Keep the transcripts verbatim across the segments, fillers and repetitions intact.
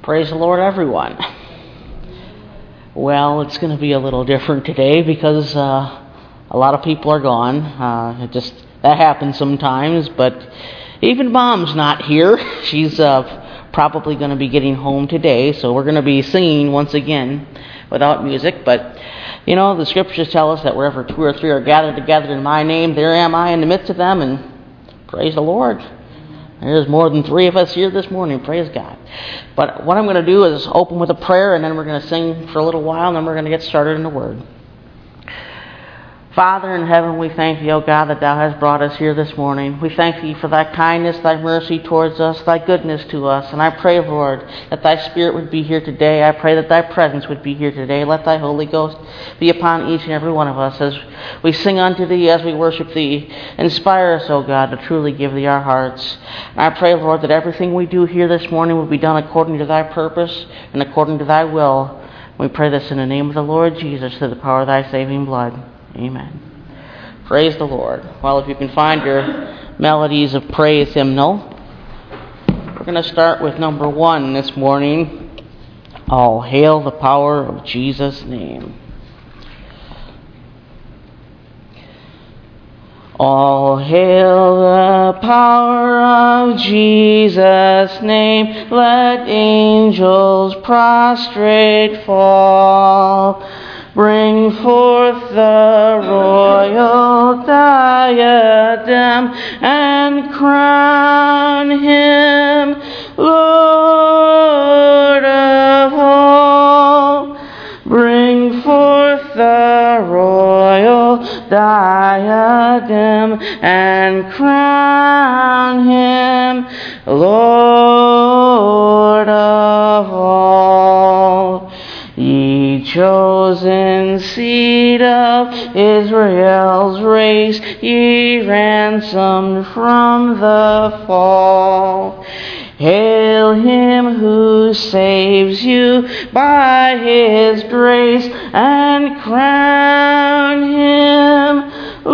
Praise the Lord, everyone. Well, it's going to be a little different today because uh, a lot of people are gone. Uh, it just that happens sometimes, but even Mom's not here. She's uh, probably going to be getting home today, so we're going to be singing once again without music. But you know, the scriptures tell us that wherever two or three are gathered together in my name, there am I in the midst of them, and praise the Lord. There's more than three of us here this morning. Praise God. But what I'm going to do is open with a prayer, and then we're going to sing for a little while, and then we're going to get started in the Word. Father in heaven, we thank thee, O God, that thou hast brought us here this morning. We thank thee for thy kindness, thy mercy towards us, thy goodness to us. And I pray, Lord, that thy Spirit would be here today. I pray that thy presence would be here today. Let thy Holy Ghost be upon each and every one of us as we sing unto thee, as we worship thee. Inspire us, O God, to truly give thee our hearts. And I pray, Lord, that everything we do here this morning will be done according to thy purpose and according to thy will. We pray this in the name of the Lord Jesus, through the power of thy saving blood. Amen. Praise the Lord. Well, if you can find your melodies of praise hymnal, we're going to start with number one this morning. All hail the power of Jesus' name. All hail the power of Jesus' name. Let angels prostrate fall. Bring forth the royal diadem and crown him Lord of all. Bring forth the royal diadem and crown him Lord of all. Ye chosen seed of Israel's race, ye ransomed from the fall. Hail him who saves you by his grace, and crown him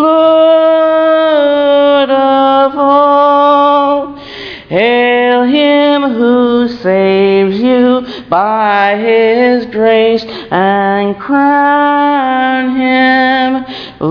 Lord of all. Hail him who saves you by his grace, and crown him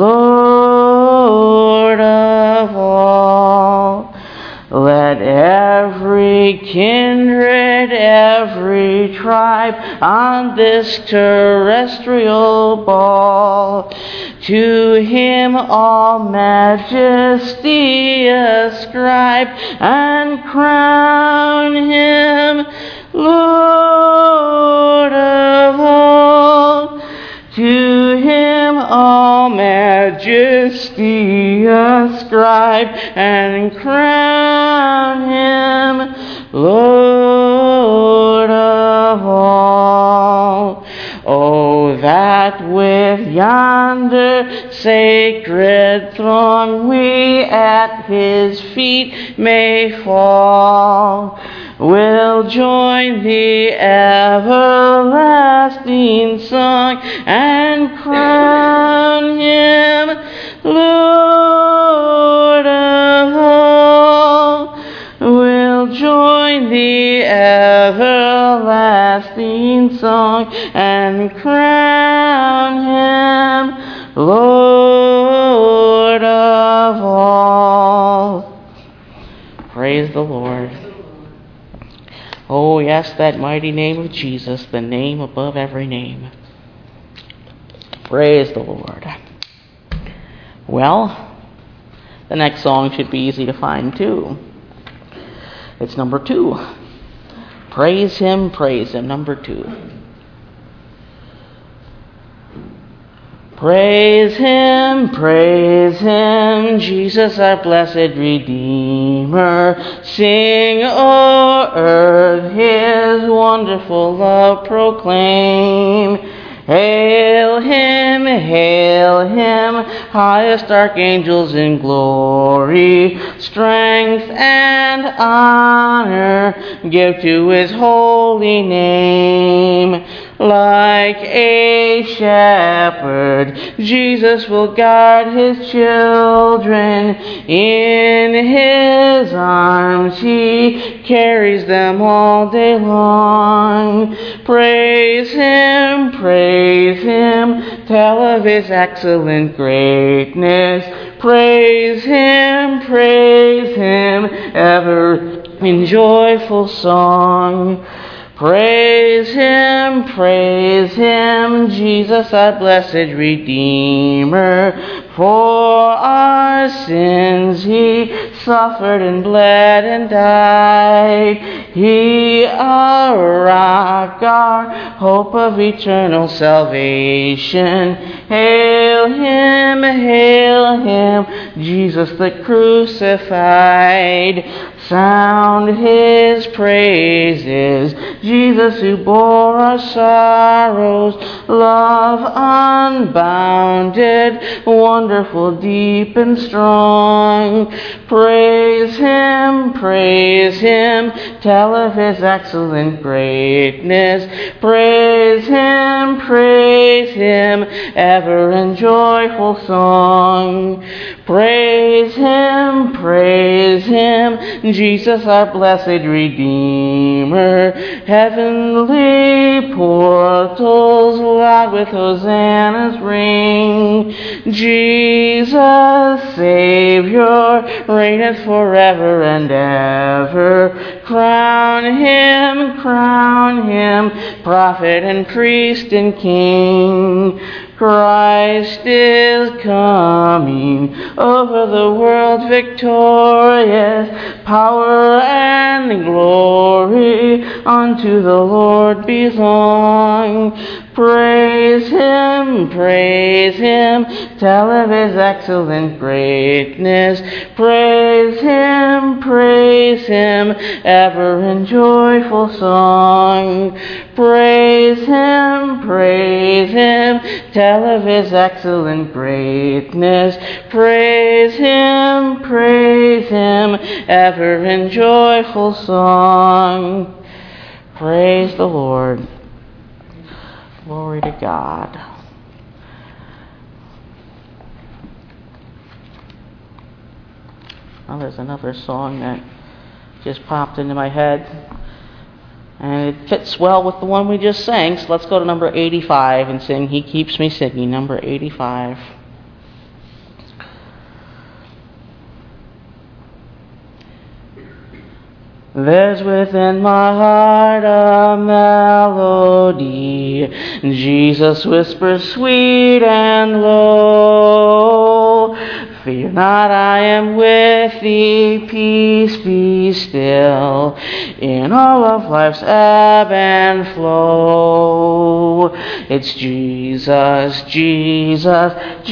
Lord of all. Let every kindred, every tribe on this terrestrial ball to him all majesty ascribe, and crown him Lord of all. To him all majesty ascribe, and crown him Lord of all. Oh, that with yonder sacred throng we at his feet may fall. We'll join the everlasting song, and crown him Lord of all. We'll join the everlasting song, and crown him Lord of all. Praise the Lord. Oh, yes, that mighty name of Jesus, the name above every name. Praise the Lord. Well, the next song should be easy to find, too. It's number two. Praise him, praise him, number two. Praise him, praise him, Jesus our blessed Redeemer. Sing, O earth, his wonderful love proclaim. Hail him, hail him, highest archangels in glory. Strength and honor give to his holy name. Like a shepherd, Jesus will guard his children. In his arms he carries them all day long. Praise him, praise him, tell of his excellent greatness. Praise him, praise him, ever in joyful song. Praise him, praise him, Jesus our blessed Redeemer. For our sins he suffered and bled and died. He our rock, our hope of eternal salvation. Hail him, hail him, Jesus the crucified. Sound his praises, Jesus who bore our sorrows. Love unbounded, wonderful, deep and strong. Praise him, praise him, tell of his excellent greatness. Praise him, praise him, ever in joyful song. Praise him, praise him, Jesus our blessed Redeemer. Heavenly portals loud with hosannas ring. Jesus, Savior, reigneth forever and ever. Crown him, crown him, prophet and priest and king. Christ is coming, over the world victorious. Power and glory unto the Lord belong. Praise him, praise him, tell of his excellent greatness. Praise him, praise him, ever in joyful song. Praise him, praise him, tell of his excellent greatness. Praise him, praise him, ever in joyful song. Praise the Lord. Glory to God. Well, there's another song that just popped into my head, and it fits well with the one we just sang, so let's go to number eighty-five and sing He Keeps Me Singing, number eighty-five. There's within my heart a melody, Jesus whispers sweet and low. Fear not, I am with thee, peace be still, in all of life's ebb and flow. It's Jesus, Jesus,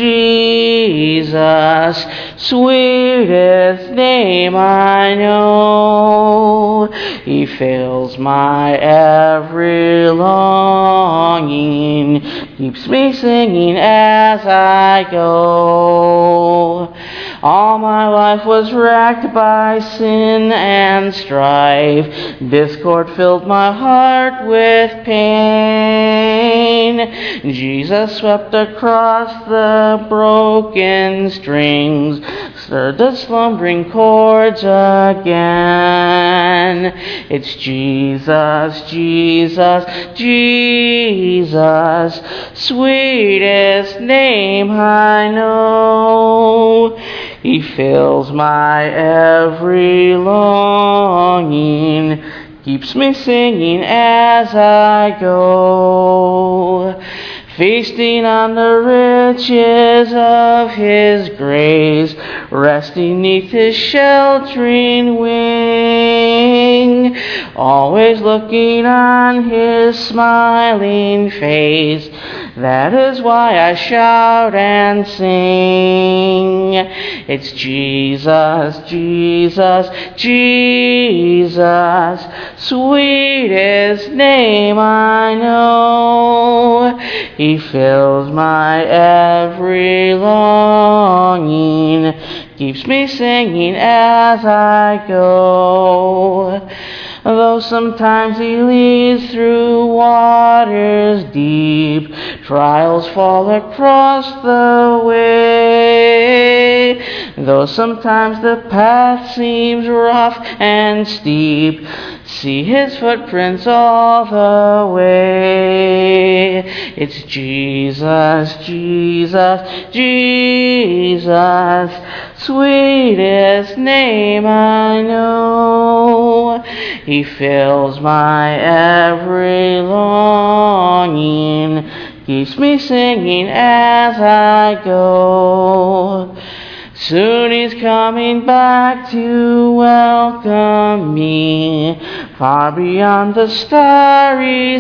Jesus, sweetest name I know. He fills my every longing, keeps me singing as I go. All my life was racked by sin and strife. Discord filled my heart with pain. Jesus swept across the broken strings, stirred the slumbering chords again. It's Jesus, Jesus, Jesus, sweetest name I know. He fills my every longing, keeps me singing as I go. Feasting on the riches of his grace, resting neath his sheltering wing, always looking on his smiling face. That is why I shout and sing. It's Jesus, Jesus, Jesus, sweetest name I know. He fills my every longing, keeps me singing as I go. Though sometimes he leads through waters deep, trials fall across the way. Though sometimes the path seems rough and steep, see his footprints all the way. It's Jesus, Jesus, Jesus, sweetest name I know. He fills my every longing, keeps me singing as I go. Soon he's coming back to welcome me, far beyond the starry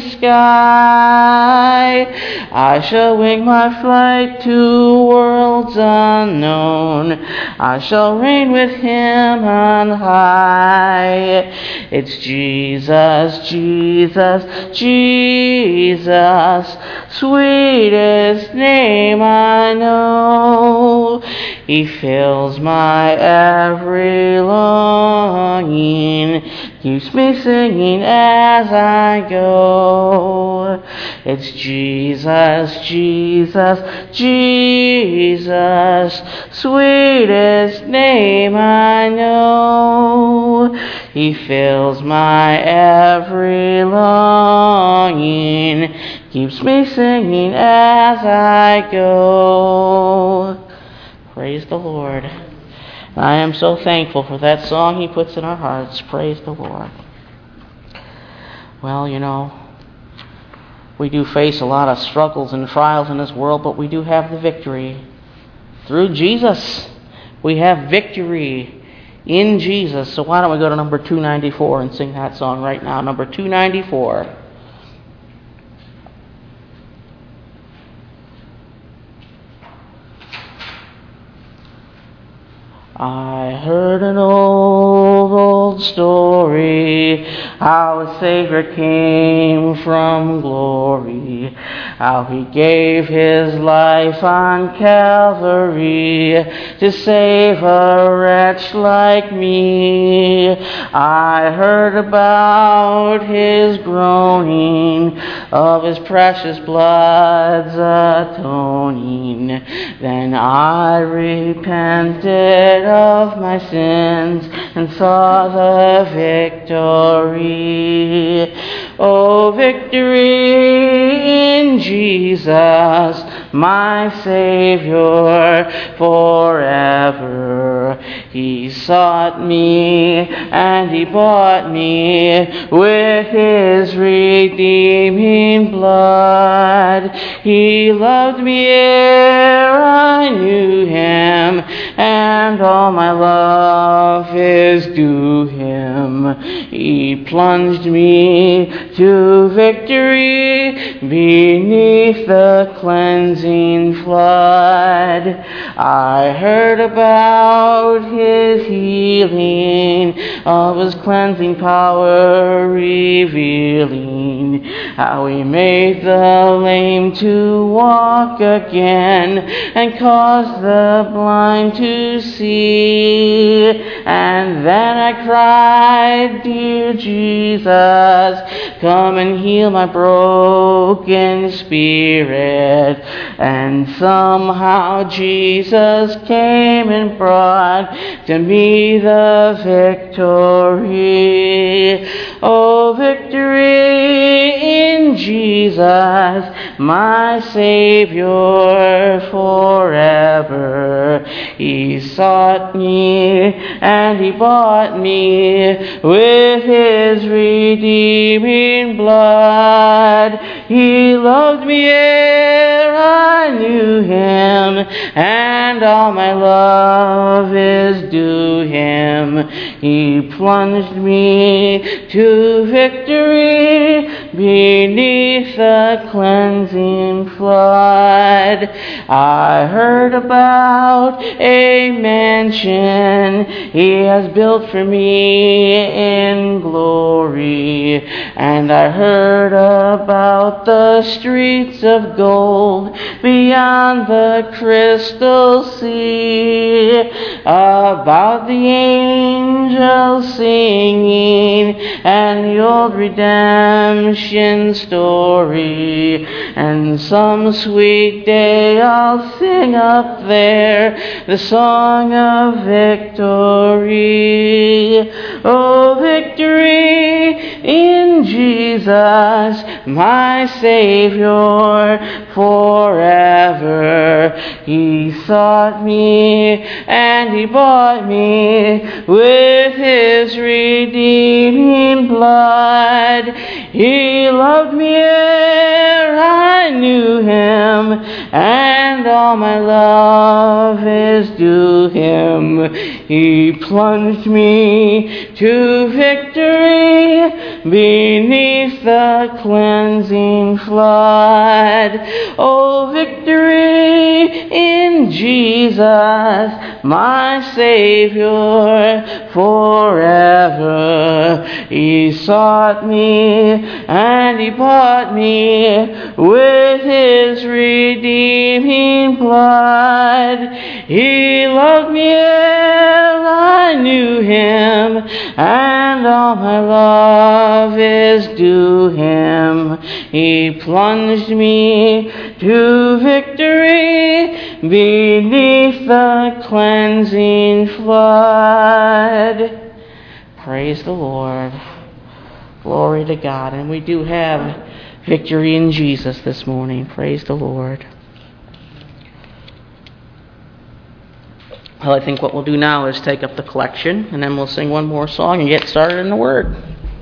sky. I shall wing my flight to worlds unknown. I shall reign with him on high. It's Jesus, Jesus, Jesus, sweetest name I know. He fills my every longing, keeps me singing as I go. It's Jesus, Jesus, Jesus, sweetest name I know. He fills my every longing, keeps me singing as I go. Praise the Lord. I am so thankful for that song he puts in our hearts. Praise the Lord. Well, you know, we do face a lot of struggles and trials in this world, but we do have the victory. Through Jesus, we have victory in Jesus. So why don't we go to number two ninety-four and sing that song right now. Number two ninety-four. I heard an old, old story, how a Savior came from glory, how he gave his life on Calvary to save a wretch like me. I heard about his groaning, of his precious blood's atoning. Then I repented of my sins and saw the victory. Oh, victory in Jesus, my Savior forever. He sought me and he bought me with his redeeming blood. He loved me ere I knew him, and all my love is due him. He plunged me to victory beneath the cleansing flood. I heard about his healing, of his cleansing power revealing, how he made the lame to walk again and caused the blind to see. And then I cried, dear Jesus, come and heal my broken spirit. And somehow Jesus came and brought to me the victory. Oh, victory in Jesus, my Savior forever. He sought me and he bought me with his redeeming blood. He loved me ere I knew him, and all my love is due him. He plunged me to victory beneath beneath the cleansing flood. I heard about a mansion he has built for me in glory, and I heard about the streets of gold beyond the crystal sea, about the angels singing and the old redemption story, and some sweet day I'll sing up there the song of victory. Oh, victory in Jesus, my Savior forever. He sought me and he bought me with his redeeming blood. He loved me ere I knew him, and all my love is due him. He plunged me to victory beneath the cleansing flood. Oh, victory in Jesus, my Savior forever. He sought me and he bought me with his redeeming blood. He loved me ere I knew him, and all my love is due him. He plunged me to victory beneath the cleansing flood. Praise the Lord. Glory to God. And we do have victory in Jesus this morning. Praise the Lord. Well, I think what we'll do now is take up the collection, and then we'll sing one more song and get started in the Word.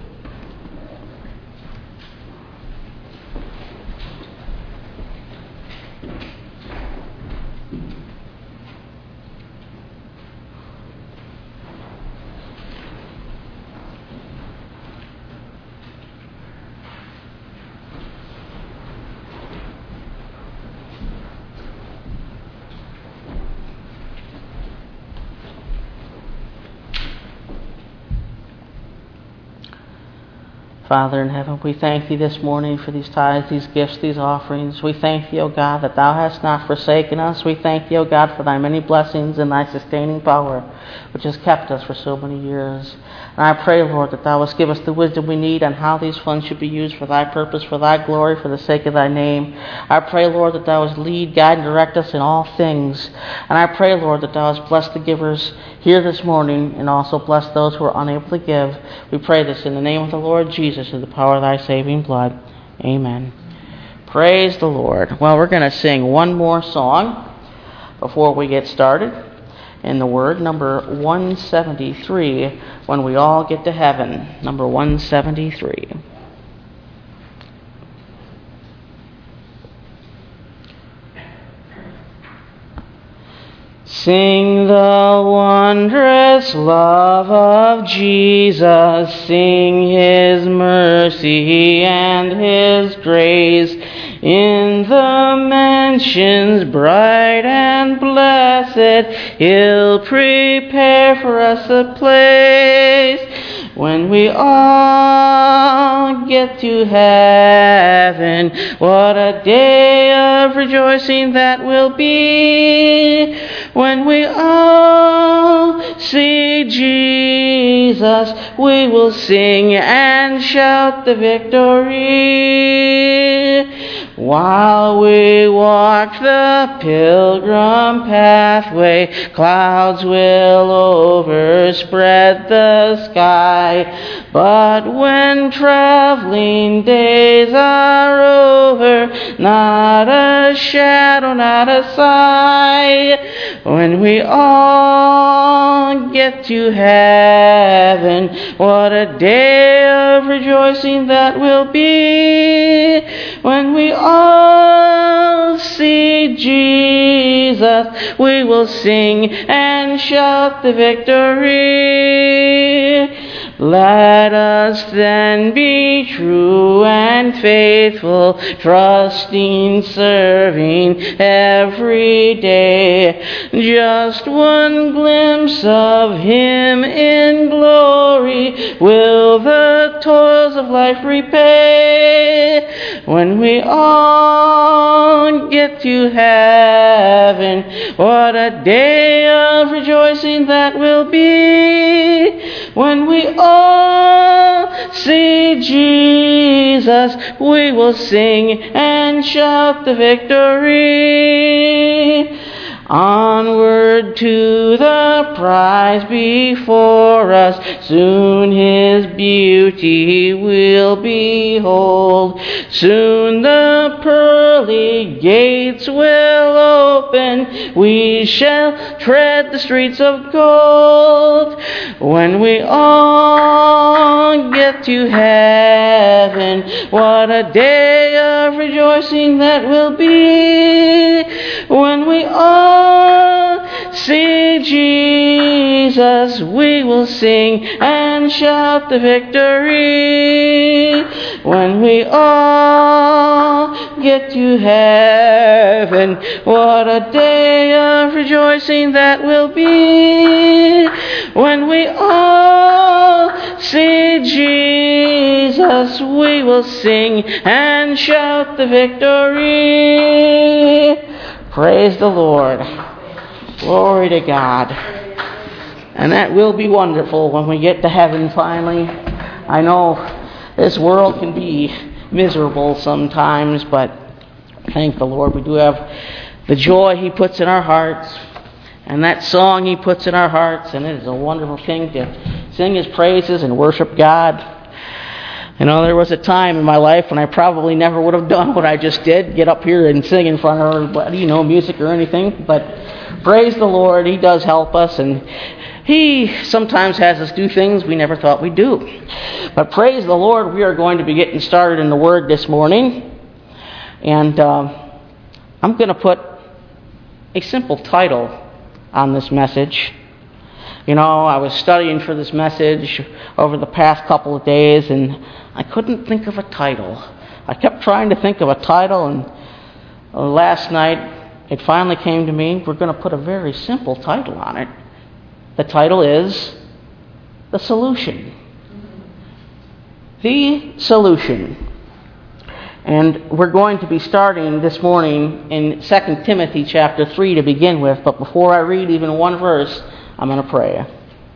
Father in heaven, we thank thee this morning for these tithes, these gifts, these offerings. We thank thee, O God, that thou hast not forsaken us. We thank thee, O God, for thy many blessings and thy sustaining power, which has kept us for so many years. And I pray, Lord, that thou wilt give us the wisdom we need on how these funds should be used for thy purpose, for thy glory, for the sake of thy name. I pray, Lord, that thou wilt lead, guide, and direct us in all things. And I pray, Lord, that thou wilt bless the givers here this morning and also bless those who are unable to give. We pray this in the name of the Lord Jesus, in the power of thy saving blood. Amen. Praise the Lord. Well, we're going to sing one more song before we get started in the Word, number one seventy-three, When We All Get to Heaven, number one seventy-three. Sing the wondrous love of Jesus, sing his mercy and his grace. In the mansions bright and blessed, he'll prepare for us a place. When we all get to heaven, what a day of rejoicing that will be. When we all see Jesus, we will sing and shout the victory. While we walk the pilgrim pathway, clouds will overspread the sky. But when traveling days are over, not a shadow, not a sigh. When we all get to heaven, what a day of rejoicing that will be. When we all see Jesus, we will sing and shout the victory. Let us then be true and faithful, trusting, serving every day. Just one glimpse of Him in glory will the toils of life repay. When we all get to heaven, what a day of rejoicing that will be. When we all see Jesus, we will sing and shout the victory. Onward to the prize before us, soon His beauty we'll behold. Soon the pearly gates will open, we shall tread the streets of gold. When we all get to heaven, what a day of rejoicing that will be. When we all see Jesus, we will sing and shout the victory. When we all get to heaven, what a day of rejoicing that will be. When we all see Jesus, we will sing and shout the victory. Praise the Lord. Glory to God. And that will be wonderful when we get to heaven finally. I know this world can be miserable sometimes, but thank the Lord we do have the joy He puts in our hearts and that song He puts in our hearts, and it is a wonderful thing to sing His praises and worship God. You know, there was a time in my life when I probably never would have done what I just did, get up here and sing in front of everybody, you know, music or anything. But praise the Lord, He does help us, and He sometimes has us do things we never thought we'd do. But praise the Lord, we are going to be getting started in the Word this morning. And uh, I'm going to put a simple title on this message. You know, I was studying for this message over the past couple of days, and I couldn't think of a title. I kept trying to think of a title, and last night it finally came to me. We're going to put a very simple title on it. The title is The Solution. The Solution. And we're going to be starting this morning in Second Timothy chapter three to begin with, but before I read even one verse, I'm going to pray.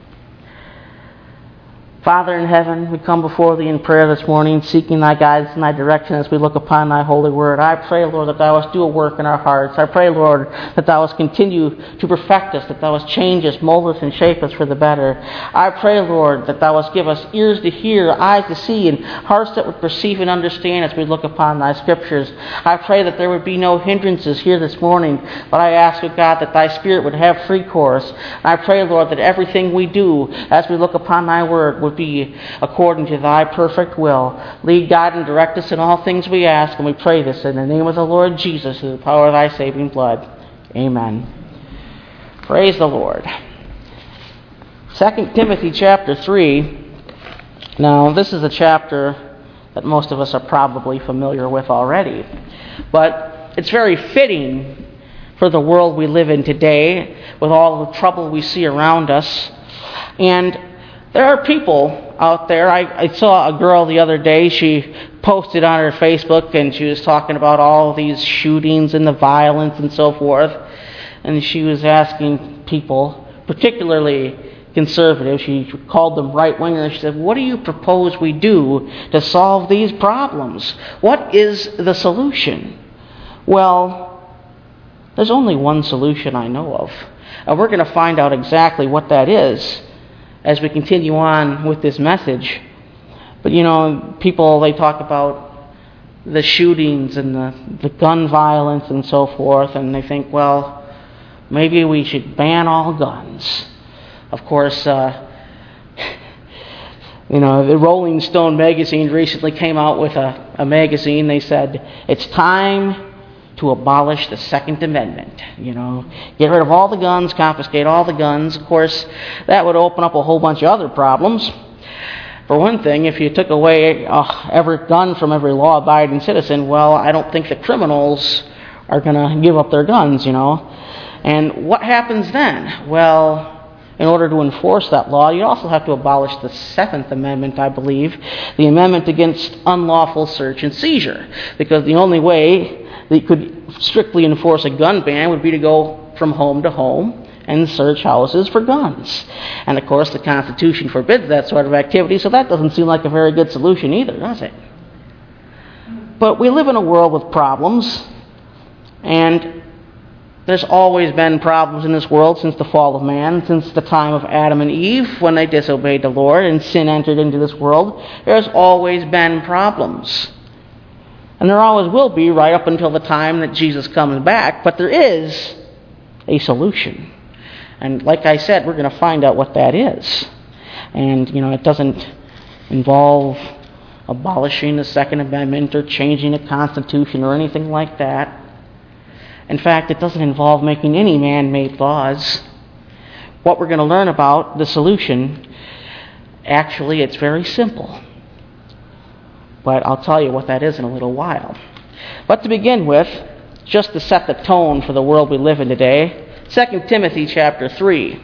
Father in heaven, we come before Thee in prayer this morning, seeking Thy guidance and Thy direction as we look upon Thy holy word. I pray, Lord, that Thou wouldst do a work in our hearts. I pray, Lord, that Thou wouldst continue to perfect us, that Thou wouldst change us, mold us, and shape us for the better. I pray, Lord, that Thou wouldst give us ears to hear, eyes to see, and hearts that would perceive and understand as we look upon Thy Scriptures. I pray that there would be no hindrances here this morning, but I ask, O God, that Thy Spirit would have free course. I pray, Lord, that everything we do as we look upon Thy word would be according to Thy perfect will. Lead, guide, and direct us in all things we ask, and we pray this in the name of the Lord Jesus, through the power of Thy saving blood. Amen. Praise the Lord. Second Timothy chapter three. Now, this is a chapter that most of us are probably familiar with already, but it's very fitting for the world we live in today, with all the trouble we see around us. And there are people out there. I, I saw a girl the other day. She posted on her Facebook, and she was talking about all these shootings and the violence and so forth. And she was asking people, particularly conservative, she called them right-wingers. She said, what do you propose we do to solve these problems? What is the solution? Well, there's only one solution I know of. And we're going to find out exactly what that is as we continue on with this message. But you know, people, they talk about the shootings and the, the gun violence and so forth, and they think, well, maybe we should ban all guns. Of course, uh, you know, the Rolling Stone magazine recently came out with a, a magazine. They said, it's time to abolish the Second Amendment. You know, get rid of all the guns, confiscate all the guns. Of course, that would open up a whole bunch of other problems. For one thing, if you took away uh, every gun from every law-abiding citizen, well, I don't think the criminals are going to give up their guns, you know. And what happens then? Well, in order to enforce that law, you also have to abolish the Seventh Amendment, I believe, the amendment against unlawful search and seizure. Because the only way that you could strictly enforce a gun ban would be to go from home to home and search houses for guns. And of course, the Constitution forbids that sort of activity, so that doesn't seem like a very good solution either, does it? But we live in a world with problems, and there's always been problems in this world since the fall of man, since the time of Adam and Eve when they disobeyed the Lord and sin entered into this world. There's always been problems. And there always will be right up until the time that Jesus comes back, but there is a solution. And like I said, we're going to find out what that is. And, you know, it doesn't involve abolishing the Second Amendment or changing the Constitution or anything like that. In fact, it doesn't involve making any man-made laws. What we're going to learn about the solution, actually, it's very simple. But I'll tell you what that is in a little while. But to begin with, just to set the tone for the world we live in today, Second Timothy chapter three.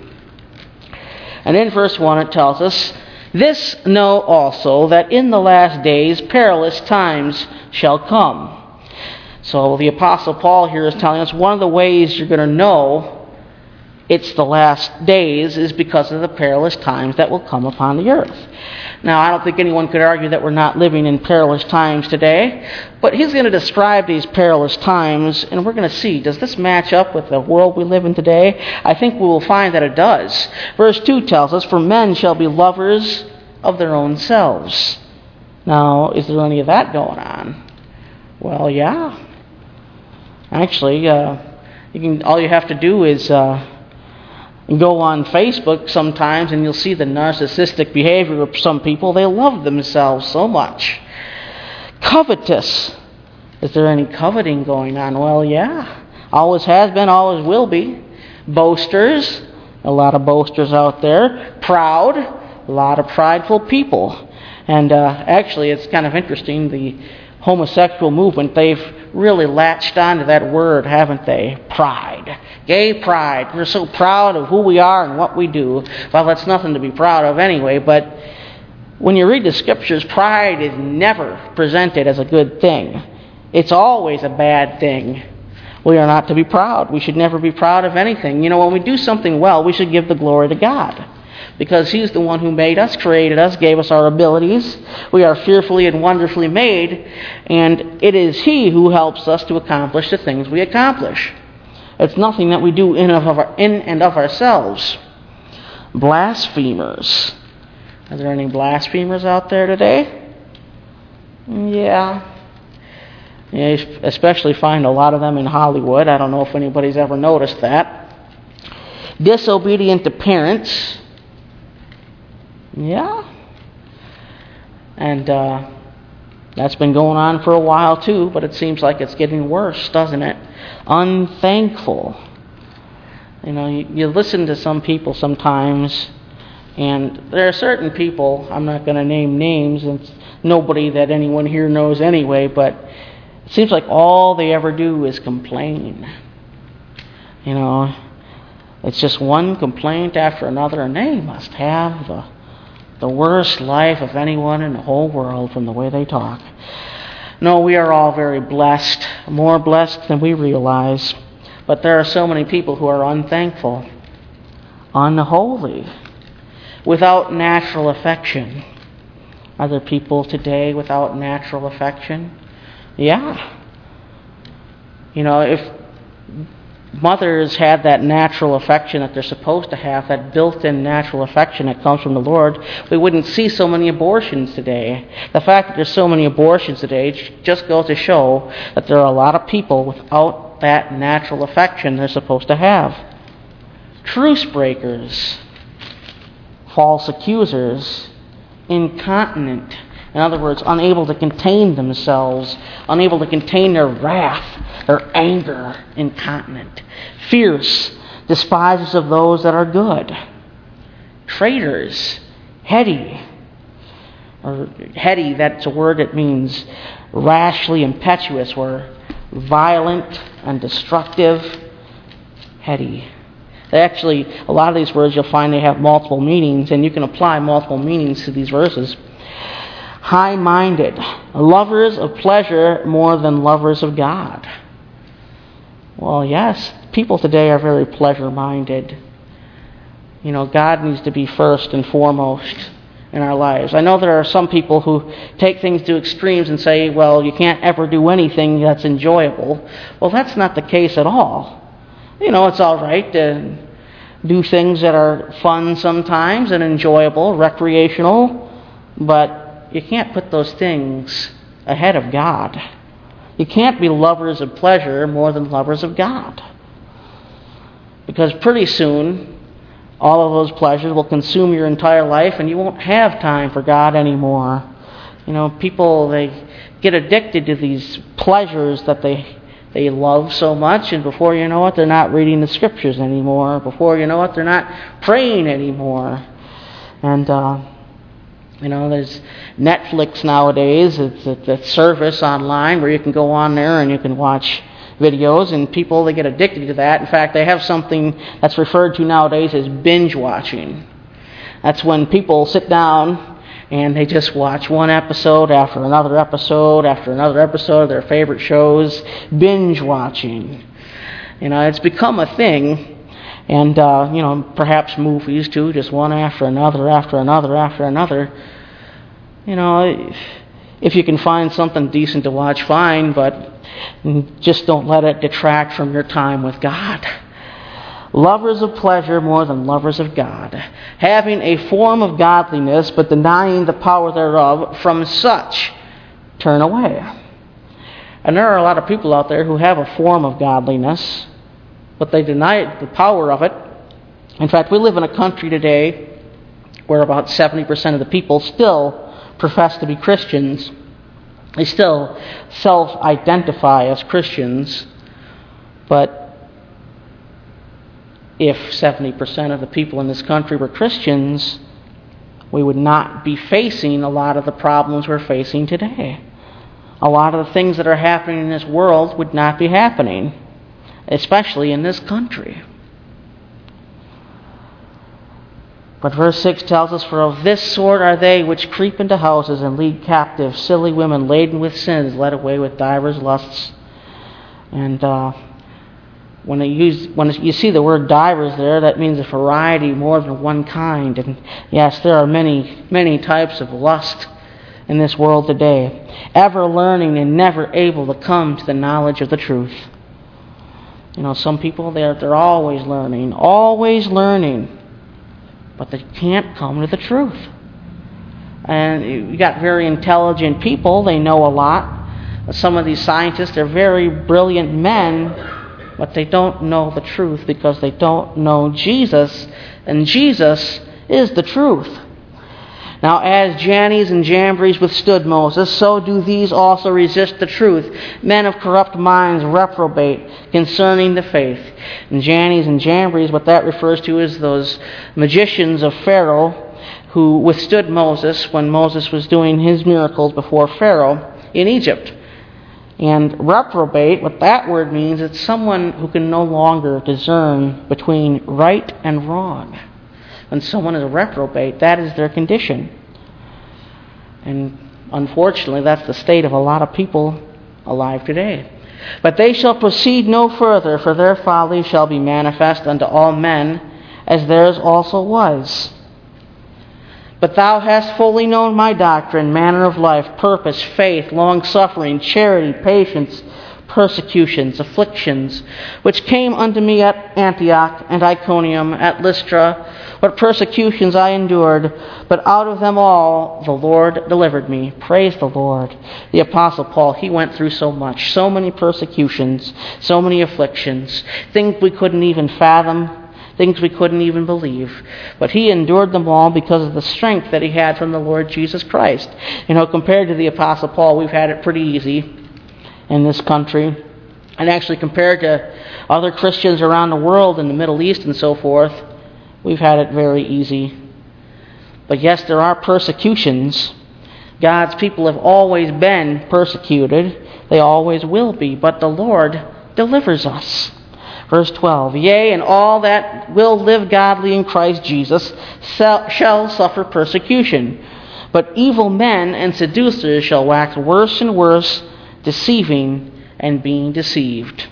And in verse one it tells us, "This know also, that in the last days perilous times shall come." So the Apostle Paul here is telling us one of the ways you're going to know it's the last days is because of the perilous times that will come upon the earth. Now, I don't think anyone could argue that we're not living in perilous times today, but he's going to describe these perilous times, and we're going to see, does this match up with the world we live in today? I think we will find that it does. Verse two tells us, "For men shall be lovers of their own selves." Now, is there any of that going on? Well, yeah. Actually, uh, you can. All you have to do is uh, go on Facebook sometimes, and you'll see the narcissistic behavior of some people. They love themselves so much. Covetous. Is there any coveting going on? Well, yeah. Always has been, always will be. Boasters. A lot of boasters out there. Proud. A lot of prideful people. And uh, actually, it's kind of interesting. The homosexual movement, they've really latched onto that word, haven't they? Pride. Gay pride. We're so proud of who we are and what we do. Well, that's nothing to be proud of anyway, but when you read the Scriptures, pride is never presented as a good thing. It's always a bad thing. We are not to be proud. We should never be proud of anything. You know, when we do something well, we should give the glory to God, because He's the one who made us, created us, gave us our abilities. We are fearfully and wonderfully made, and it is He who helps us to accomplish the things we accomplish. It's nothing that we do in, of our, in and of ourselves. Blasphemers. Are there any blasphemers out there today? Yeah. Yeah, you especially find a lot of them in Hollywood. I don't know if anybody's ever noticed that. Disobedient to parents. Yeah. And uh, that's been going on for a while too, but it seems like it's getting worse, doesn't it? Unthankful. You know, you, you listen to some people sometimes, and there are certain people, I'm not going to name names, and it's nobody that anyone here knows anyway, but it seems like all they ever do is complain. You know, it's just one complaint after another, and they must have the the worst life of anyone in the whole world from the way they talk. No, we are all very blessed, more blessed than we realize. But there are so many people who are unthankful, unholy, without natural affection. Are there people today without natural affection? Yeah. You know, if mothers had that natural affection that they're supposed to have, that built-in natural affection that comes from the Lord, we wouldn't see so many abortions today. The fact that there's so many abortions today just goes to show that there are a lot of people without that natural affection they're supposed to have. Truce breakers, false accusers, incontinent. In other words, unable to contain themselves, unable to contain their wrath, their anger, incontinent. Fierce, despisers of those that are good. Traitors, heady, or heady, that's a word that means rashly impetuous, or violent and destructive. Heady. They actually, a lot of these words you'll find they have multiple meanings, and you can apply multiple meanings to these verses. High-minded, lovers of pleasure more than lovers of God. Well, yes, people today are very pleasure-minded. You know, God needs to be first and foremost in our lives. I know there are some people who take things to extremes and say, well, you can't ever do anything that's enjoyable. Well, that's not the case at all. You know, it's all right to do things that are fun sometimes and enjoyable, recreational, but you can't put those things ahead of God. You can't be lovers of pleasure more than lovers of God. Because pretty soon, all of those pleasures will consume your entire life and you won't have time for God anymore. You know, people, they get addicted to these pleasures that they they love so much, and before you know it, they're not reading the scriptures anymore. Before you know it, they're not praying anymore. And, uh, you know, there's Netflix nowadays. It's a, a service online where you can go on there and you can watch videos, and people, they get addicted to that. In fact, they have something that's referred to nowadays as binge watching. That's when people sit down and they just watch one episode after another episode after another episode of their favorite shows. Binge watching. You know, it's become a thing. And, uh, you know, perhaps movies too, just one after another after another after another. You know, if you can find something decent to watch, fine, but just don't let it detract from your time with God. Lovers of pleasure more than lovers of God, having a form of godliness but denying the power thereof, from such turn away. And there are a lot of people out there who have a form of godliness, but they deny the power of it. In fact, we live in a country today where about seventy percent of the people still profess to be Christians. They still self-identify as Christians, but if seventy percent of the people in this country were Christians, we would not be facing a lot of the problems we're facing today. A lot of the things that are happening in this world would not be happening, especially in this country. But verse six tells us, for of this sort are they which creep into houses and lead captive silly women laden with sins, led away with divers lusts. And uh, when, they use, when you see the word divers there, that means a variety more than one kind. And yes, there are many, many types of lust in this world today. Ever learning and never able to come to the knowledge of the truth. You know, some people, they're, they're always learning, always learning. But they can't come to the truth. And you got very intelligent people, they know a lot. Some of these scientists, they're very brilliant men, but they don't know the truth because they don't know Jesus, and Jesus is the truth. Now, as Jannes and Jambres withstood Moses, so do these also resist the truth. Men of corrupt minds reprobate concerning the faith. And Jannes and Jambres, what that refers to is those magicians of Pharaoh who withstood Moses when Moses was doing his miracles before Pharaoh in Egypt. And reprobate, what that word means, it's someone who can no longer discern between right and wrong. When someone is a reprobate, that is their condition. And unfortunately, that's the state of a lot of people alive today. But they shall proceed no further, for their folly shall be manifest unto all men, as theirs also was. But thou hast fully known my doctrine, manner of life, purpose, faith, long-suffering, charity, patience, persecutions, afflictions, which came unto me at Antioch and Iconium, at Lystra, what persecutions I endured, but out of them all the Lord delivered me. Praise the Lord. The Apostle Paul, he went through so much, so many persecutions, so many afflictions, things we couldn't even fathom, things we couldn't even believe. But he endured them all because of the strength that he had from the Lord Jesus Christ. You know, compared to the Apostle Paul, we've had it pretty easy in this country. And actually, compared to other Christians around the world in the Middle East and so forth, we've had it very easy. But yes, there are persecutions. God's people have always been persecuted. They always will be. But the Lord delivers us. Verse twelve, yea, and all that will live godly in Christ Jesus shall suffer persecution. But evil men and seducers shall wax worse and worse, deceiving and being deceived.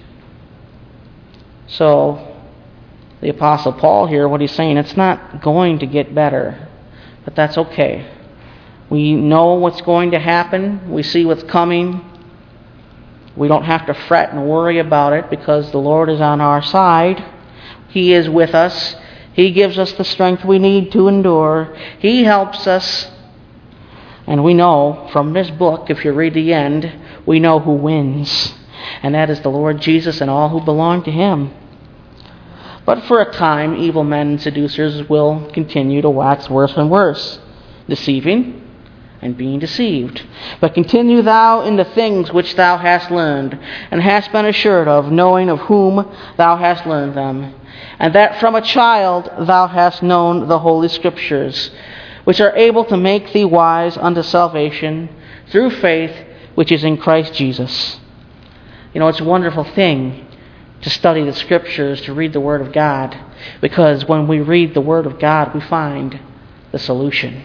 So, the Apostle Paul here, what he's saying, it's not going to get better. But that's okay. We know what's going to happen. We see what's coming. We don't have to fret and worry about it because the Lord is on our side. He is with us. He gives us the strength we need to endure. He helps us. And we know from this book, if you read the end, we know who wins. And that is the Lord Jesus and all who belong to Him. But for a time, evil men and seducers will continue to wax worse and worse, deceiving and being deceived. But continue thou in the things which thou hast learned, and hast been assured of, knowing of whom thou hast learned them, and that from a child thou hast known the Holy Scriptures, which are able to make thee wise unto salvation through faith which is in Christ Jesus. You know, it's a wonderful thing to study the Scriptures, to read the Word of God, because when we read the Word of God, we find the solution.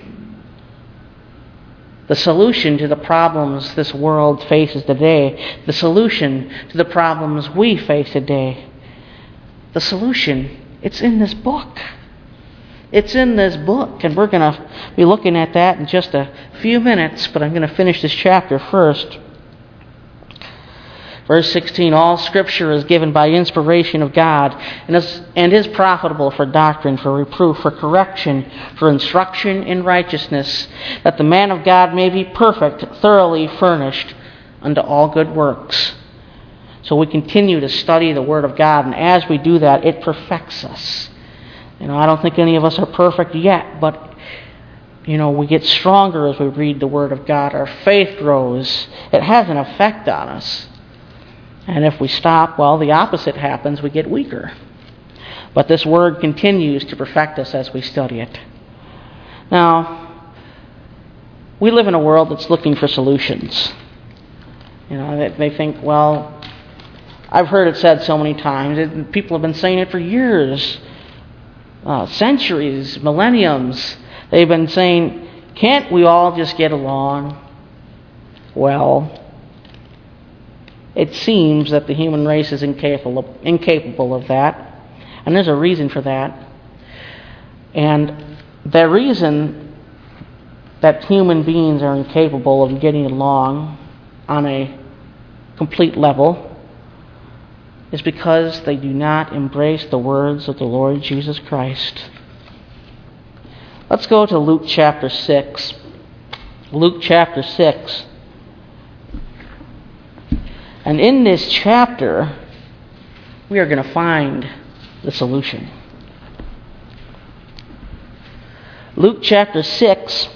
The solution to the problems this world faces today. The solution to the problems we face today. The solution, it's in this book. It's in this book. And we're going to be looking at that in just a few minutes, but I'm going to finish this chapter first. Verse sixteen, all Scripture is given by inspiration of God and is, and is profitable for doctrine, for reproof, for correction, for instruction in righteousness, that the man of God may be perfect, thoroughly furnished unto all good works. So we continue to study the Word of God, and as we do that, it perfects us. You know, I don't think any of us are perfect yet, but you know, we get stronger as we read the Word of God. Our faith grows. It has an effect on us. And if we stop, well, the opposite happens. We get weaker. But this Word continues to perfect us as we study it. Now, we live in a world that's looking for solutions. You know, they, they think, well, I've heard it said so many times. It, people have been saying it for years, uh, centuries, millenniums. They've been saying, can't we all just get along? Well, it seems that the human race is incapable of, incapable of that. And there's a reason for that. And the reason that human beings are incapable of getting along on a complete level is because they do not embrace the words of the Lord Jesus Christ. Let's go to Luke chapter six. Luke chapter six. And in this chapter, we are going to find the solution. Luke chapter six,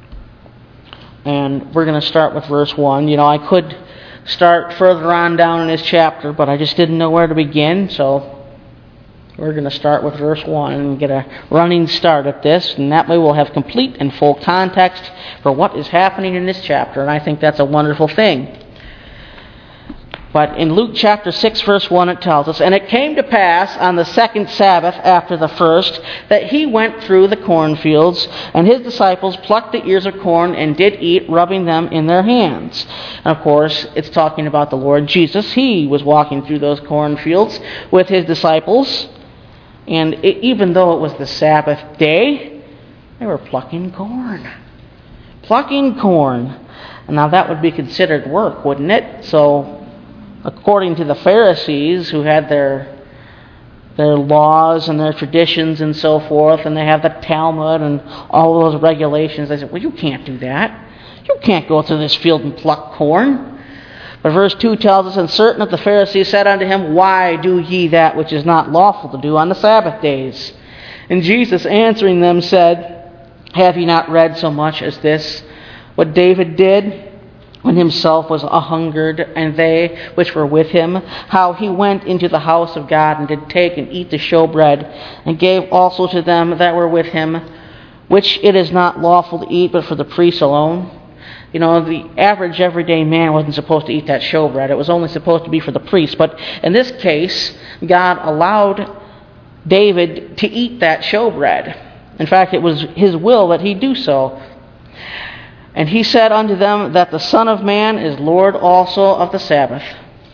and we're going to start with verse one. You know, I could start further on down in this chapter, but I just didn't know where to begin, so we're going to start with verse one and get a running start at this, and that way we'll have complete and full context for what is happening in this chapter, and I think that's a wonderful thing. But in Luke chapter six, verse one, it tells us, and it came to pass on the second Sabbath after the first, that he went through the cornfields, and his disciples plucked the ears of corn and did eat, rubbing them in their hands. And of course, it's talking about the Lord Jesus. He was walking through those cornfields with his disciples, and it, even though it was the Sabbath day, they were plucking corn. Plucking corn. And now that would be considered work, wouldn't it? So, according to the Pharisees, who had their their laws and their traditions and so forth, and they have the Talmud and all those regulations, they said, well, you can't do that. You can't go through this field and pluck corn. But verse two tells us, and certain of the Pharisees said unto him, why do ye that which is not lawful to do on the Sabbath days? And Jesus answering them said, have ye not read so much as this, what David did when himself was a hungered, and they which were with him, how he went into the house of God, and did take and eat the showbread, and gave also to them that were with him, which it is not lawful to eat, but for the priests alone? You know, the average everyday man wasn't supposed to eat that showbread. It was only supposed to be for the priest. But in this case, God allowed David to eat that showbread. In fact, it was his will that he do so. And he said unto them that the Son of Man is Lord also of the Sabbath.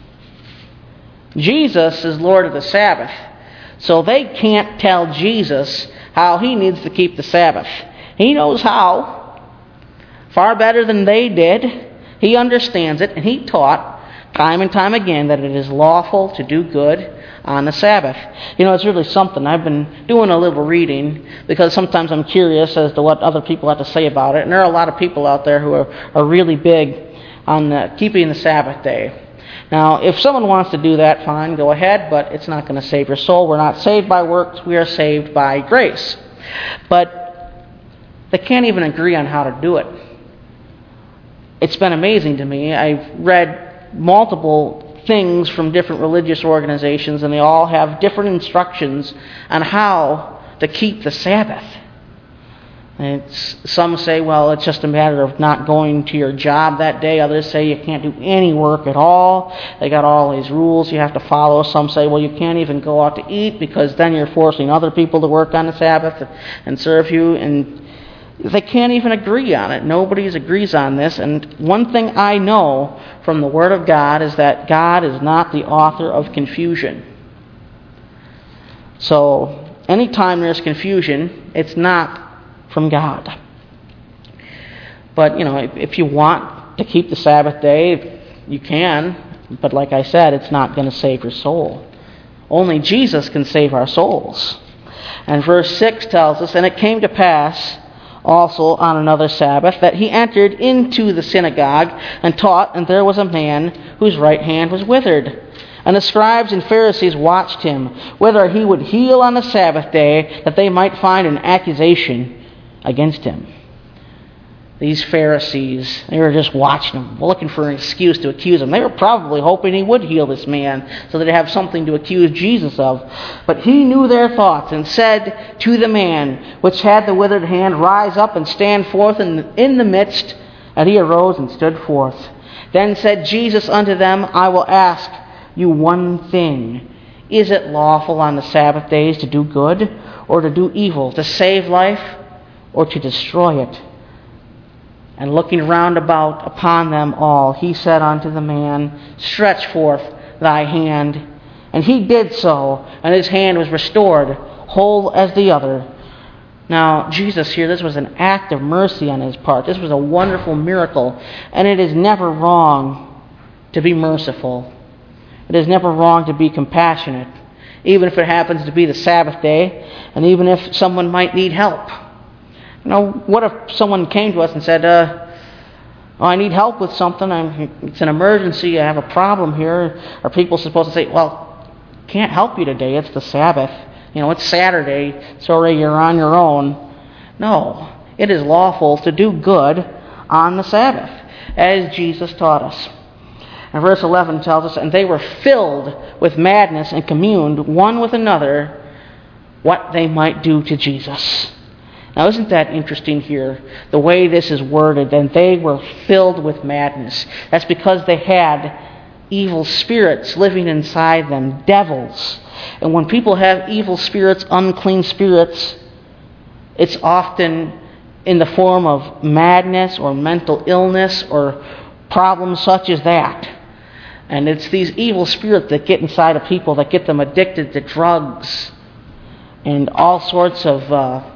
Jesus is Lord of the Sabbath. So they can't tell Jesus how he needs to keep the Sabbath. He knows how. Far better than they did. He understands it, and he taught time and time again that it is lawful to do good on the Sabbath. You know, it's really something. I've been doing a little reading because sometimes I'm curious as to what other people have to say about it. And there are a lot of people out there who are, are really big on uh, keeping the Sabbath day. Now, if someone wants to do that, fine, go ahead, but it's not going to save your soul. We're not saved by works. We are saved by grace. But they can't even agree on how to do it. It's been amazing to me. I've read multiple things from different religious organizations, and they all have different instructions on how to keep the Sabbath. It's, some say, well, it's just a matter of not going to your job that day. Others say you can't do any work at all. They got all these rules you have to follow. Some say, well, you can't even go out to eat because then you're forcing other people to work on the Sabbath and serve you. And they can't even agree on it. Nobody agrees on this. And one thing I know from the Word of God is that God is not the author of confusion. So anytime there's confusion, it's not from God. But, you know, if, if you want to keep the Sabbath day, you can. But like I said, it's not going to save your soul. Only Jesus can save our souls. And verse six tells us, and it came to pass also on another Sabbath, that he entered into the synagogue and taught, and there was a man whose right hand was withered. And the scribes and Pharisees watched him, whether he would heal on the Sabbath day, that they might find an accusation against him. These Pharisees, they were just watching him, looking for an excuse to accuse him. They were probably hoping he would heal this man so that they'd have something to accuse Jesus of. But he knew their thoughts and said to the man which had the withered hand, Rise up and stand forth in the, in the midst. And he arose and stood forth. Then said Jesus unto them, I will ask you one thing. Is it lawful on the Sabbath days to do good or to do evil, to save life or to destroy it? And looking round about upon them all, he said unto the man, Stretch forth thy hand. And he did so, and his hand was restored, whole as the other. Now, Jesus here, this was an act of mercy on his part. This was a wonderful miracle. And it is never wrong to be merciful. It is never wrong to be compassionate, even if it happens to be the Sabbath day, and even if someone might need help. You know, what if someone came to us and said, uh, oh, I need help with something, I'm, it's an emergency, I have a problem here. Are people supposed to say, well, can't help you today, it's the Sabbath. You know, it's Saturday, sorry, you're on your own. No, it is lawful to do good on the Sabbath, as Jesus taught us. And verse eleven tells us, And they were filled with madness and communed one with another what they might do to Jesus. Now, isn't that interesting here, the way this is worded? And they were filled with madness. That's because they had evil spirits living inside them, devils. And when people have evil spirits, unclean spirits, it's often in the form of madness or mental illness or problems such as that. And it's these evil spirits that get inside of people, that get them addicted to drugs and all sorts of Uh,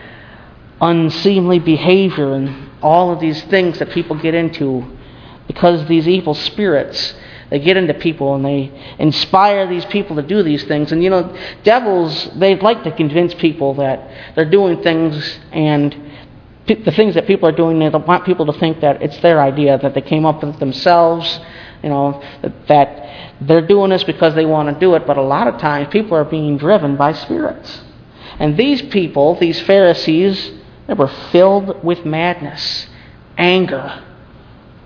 unseemly behavior and all of these things that people get into because these evil spirits, they get into people and they inspire these people to do these things. And you know, devils, they'd like to convince people that they're doing things, and the things that people are doing, they want people to think that it's their idea, that they came up with it themselves, you know, that, that they're doing this because they want to do it. But a lot of times people are being driven by spirits. And these people, these Pharisees, they were filled with madness, anger.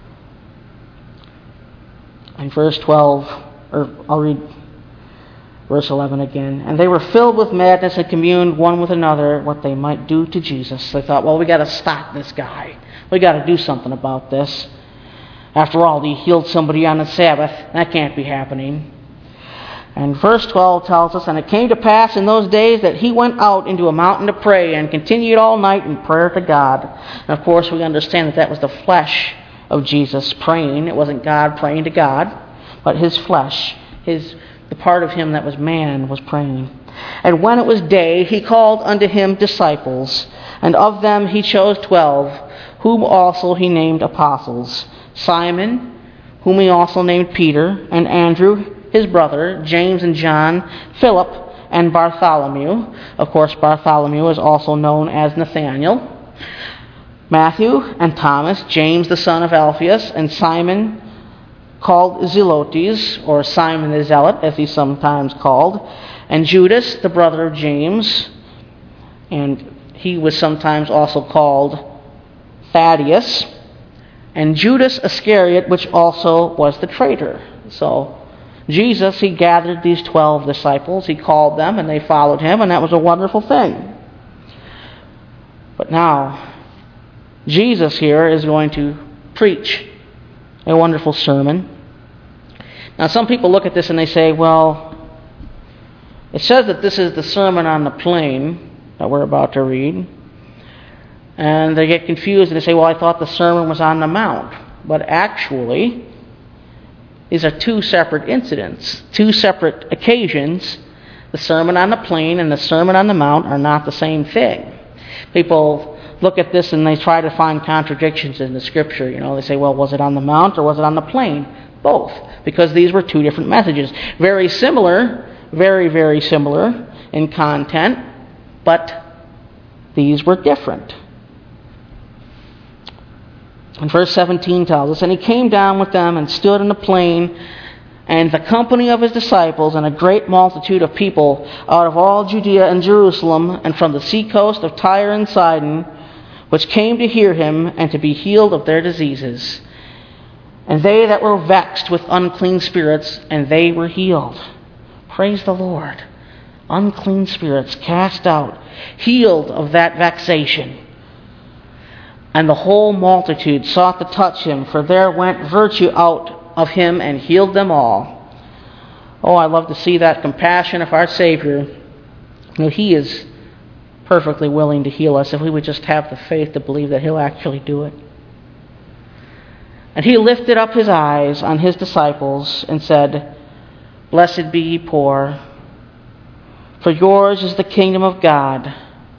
In verse twelve, or I'll read Verse eleven again. And they were filled with madness and communed one with another what they might do to Jesus. They thought, well, we got to stop this guy. We got to do something about this. After all, he healed somebody on the Sabbath. That can't be happening. And verse twelve tells us, and it came to pass in those days that he went out into a mountain to pray and continued all night in prayer to God. And of course, we understand that that was the flesh of Jesus praying. It wasn't God praying to God, but his flesh, his the part of him that was man, was praying. And when it was day, he called unto him disciples, and of them he chose twelve, whom also he named apostles. Simon, whom he also named Peter, and Andrew, his brother, James and John, Philip, and Bartholomew. Of course, Bartholomew is also known as Nathanael. Matthew and Thomas, James the son of Alphaeus, and Simon called Zelotes, or Simon the Zealot, as he's sometimes called, and Judas, the brother of James, and he was sometimes also called Thaddeus, and Judas Iscariot, which also was the traitor. So Jesus, he gathered these twelve disciples, he called them, and they followed him, and that was a wonderful thing. But now, Jesus here is going to preach a wonderful sermon. Now, some people look at this and they say, well, it says that this is the Sermon on the Plain that we're about to read. And they get confused and they say, well, I thought the sermon was on the Mount. But actually, these are two separate incidents, two separate occasions. The Sermon on the Plain and the Sermon on the Mount are not the same thing. People look at this and they try to find contradictions in the Scripture. You know, they say, well, was it on the Mount or was it on the plain? Both, because these were two different messages. Very similar, very, very similar in content, but these were different. And verse seventeen tells us, and he came down with them and stood in the plain, and the company of his disciples and a great multitude of people out of all Judea and Jerusalem, and from the seacoast of Tyre and Sidon, which came to hear him and to be healed of their diseases. And they that were vexed with unclean spirits, and they were healed. Praise the Lord. Unclean spirits cast out, healed of that vexation. And the whole multitude sought to touch him, for there went virtue out of him and healed them all. Oh, I love to see that compassion of our Savior. You know, he is perfectly willing to heal us if we would just have the faith to believe that he'll actually do it. And he lifted up his eyes on his disciples and said, Blessed be ye poor, for yours is the kingdom of God.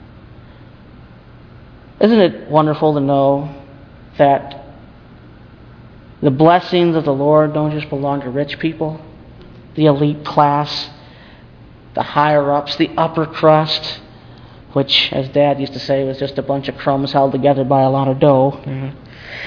Isn't it wonderful to know that the blessings of the Lord don't just belong to rich people, the elite class, the higher-ups, the upper crust, which, as Dad used to say, was just a bunch of crumbs held together by a lot of dough. Mm-hmm.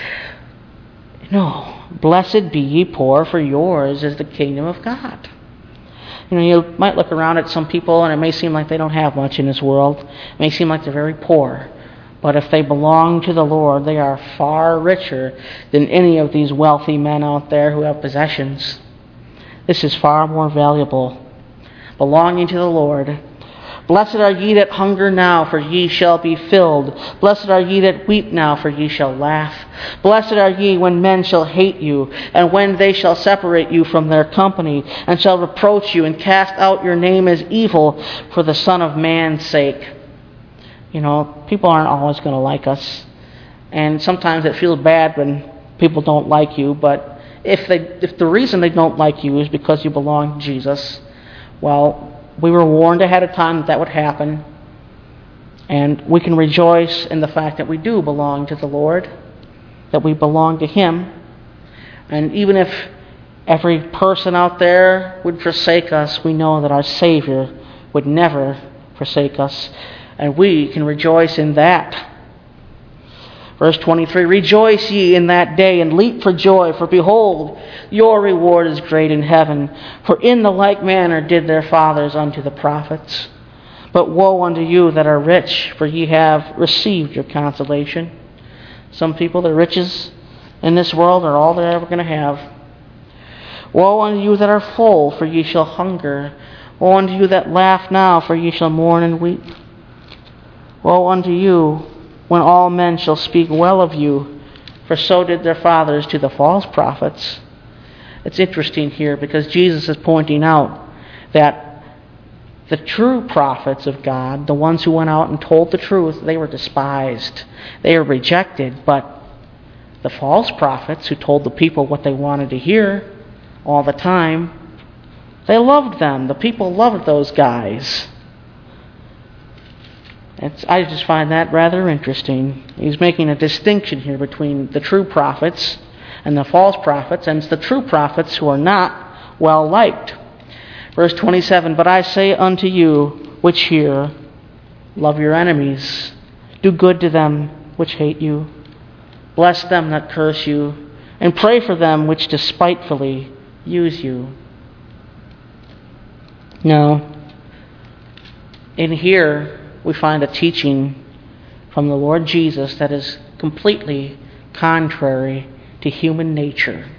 No, blessed be ye poor, for yours is the kingdom of God. You know, you might look around at some people and it may seem like they don't have much in this world. It may seem like they're very poor. But if they belong to the Lord, they are far richer than any of these wealthy men out there who have possessions. This is far more valuable. Belonging to the Lord. Blessed are ye that hunger now, for ye shall be filled. Blessed are ye that weep now, for ye shall laugh. Blessed are ye when men shall hate you, and when they shall separate you from their company, and shall reproach you, and cast out your name as evil for the Son of Man's sake. You know, people aren't always going to like us. And sometimes it feels bad when people don't like you, but if they if the reason they don't like you is because you belong to Jesus, well, we were warned ahead of time that that would happen. And we can rejoice in the fact that we do belong to the Lord, that we belong to Him. And even if every person out there would forsake us, we know that our Savior would never forsake us. And we can rejoice in that. Verse twenty-three, Rejoice ye in that day, and leap for joy, for behold, your reward is great in heaven. For in the like manner did their fathers unto the prophets. But woe unto you that are rich, for ye have received your consolation. Some people, the riches in this world are all they're ever going to have. Woe unto you that are full, for ye shall hunger. Woe unto you that laugh now, for ye shall mourn and weep. Woe unto you when all men shall speak well of you, for so did their fathers to the false prophets. It's interesting here because Jesus is pointing out that the true prophets of God, the ones who went out and told the truth, they were despised. They were rejected. But the false prophets who told the people what they wanted to hear all the time, they loved them. The people loved those guys. It's, I just find that rather interesting. He's making a distinction here between the true prophets and the false prophets, and it's the true prophets who are not well liked. Verse twenty-seven, But I say unto you which hear, love your enemies, do good to them which hate you, bless them that curse you, and pray for them which despitefully use you. Now, in here we find a teaching from the Lord Jesus that is completely contrary to human nature.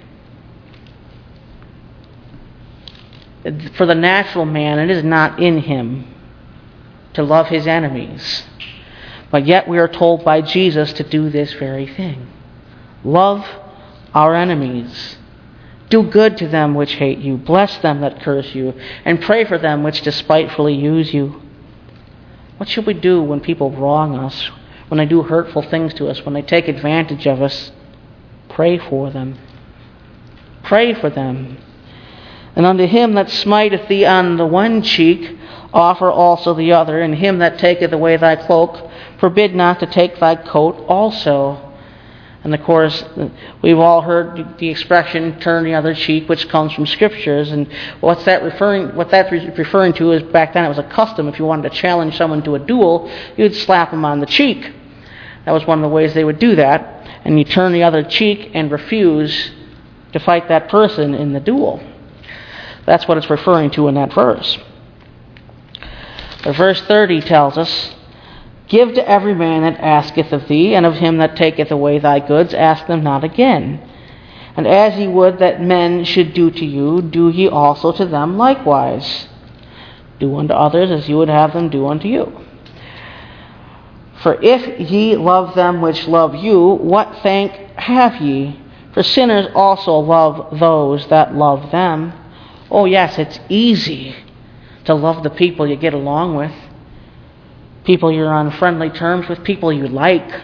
For the natural man, it is not in him to love his enemies. But yet we are told by Jesus to do this very thing. Love our enemies. Do good to them which hate you. Bless them that curse you. And pray for them which despitefully use you. What should we do when people wrong us? When they do hurtful things to us? When they take advantage of us? Pray for them. Pray for them. And unto him that smiteth thee on the one cheek, offer also the other. And him that taketh away thy cloak, forbid not to take thy coat also. And of course, we've all heard the expression "turn the other cheek," which comes from scriptures. And what's that referring? What that's referring to is back then it was a custom. If you wanted to challenge someone to a duel, you'd slap them on the cheek. That was one of the ways they would do that. And you turn the other cheek and refuse to fight that person in the duel. That's what it's referring to in that verse. But verse thirty tells us, Give to every man that asketh of thee, and of him that taketh away thy goods, ask them not again. And as ye would that men should do to you, do ye also to them likewise. Do unto others as you would have them do unto you. For if ye love them which love you, what thank have ye? For sinners also love those that love them. Oh yes, it's easy to love the people you get along with. People you're on friendly terms with, people you like.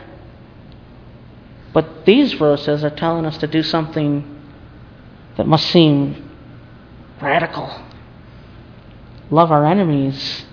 But these verses are telling us to do something that must seem radical. Love our enemies.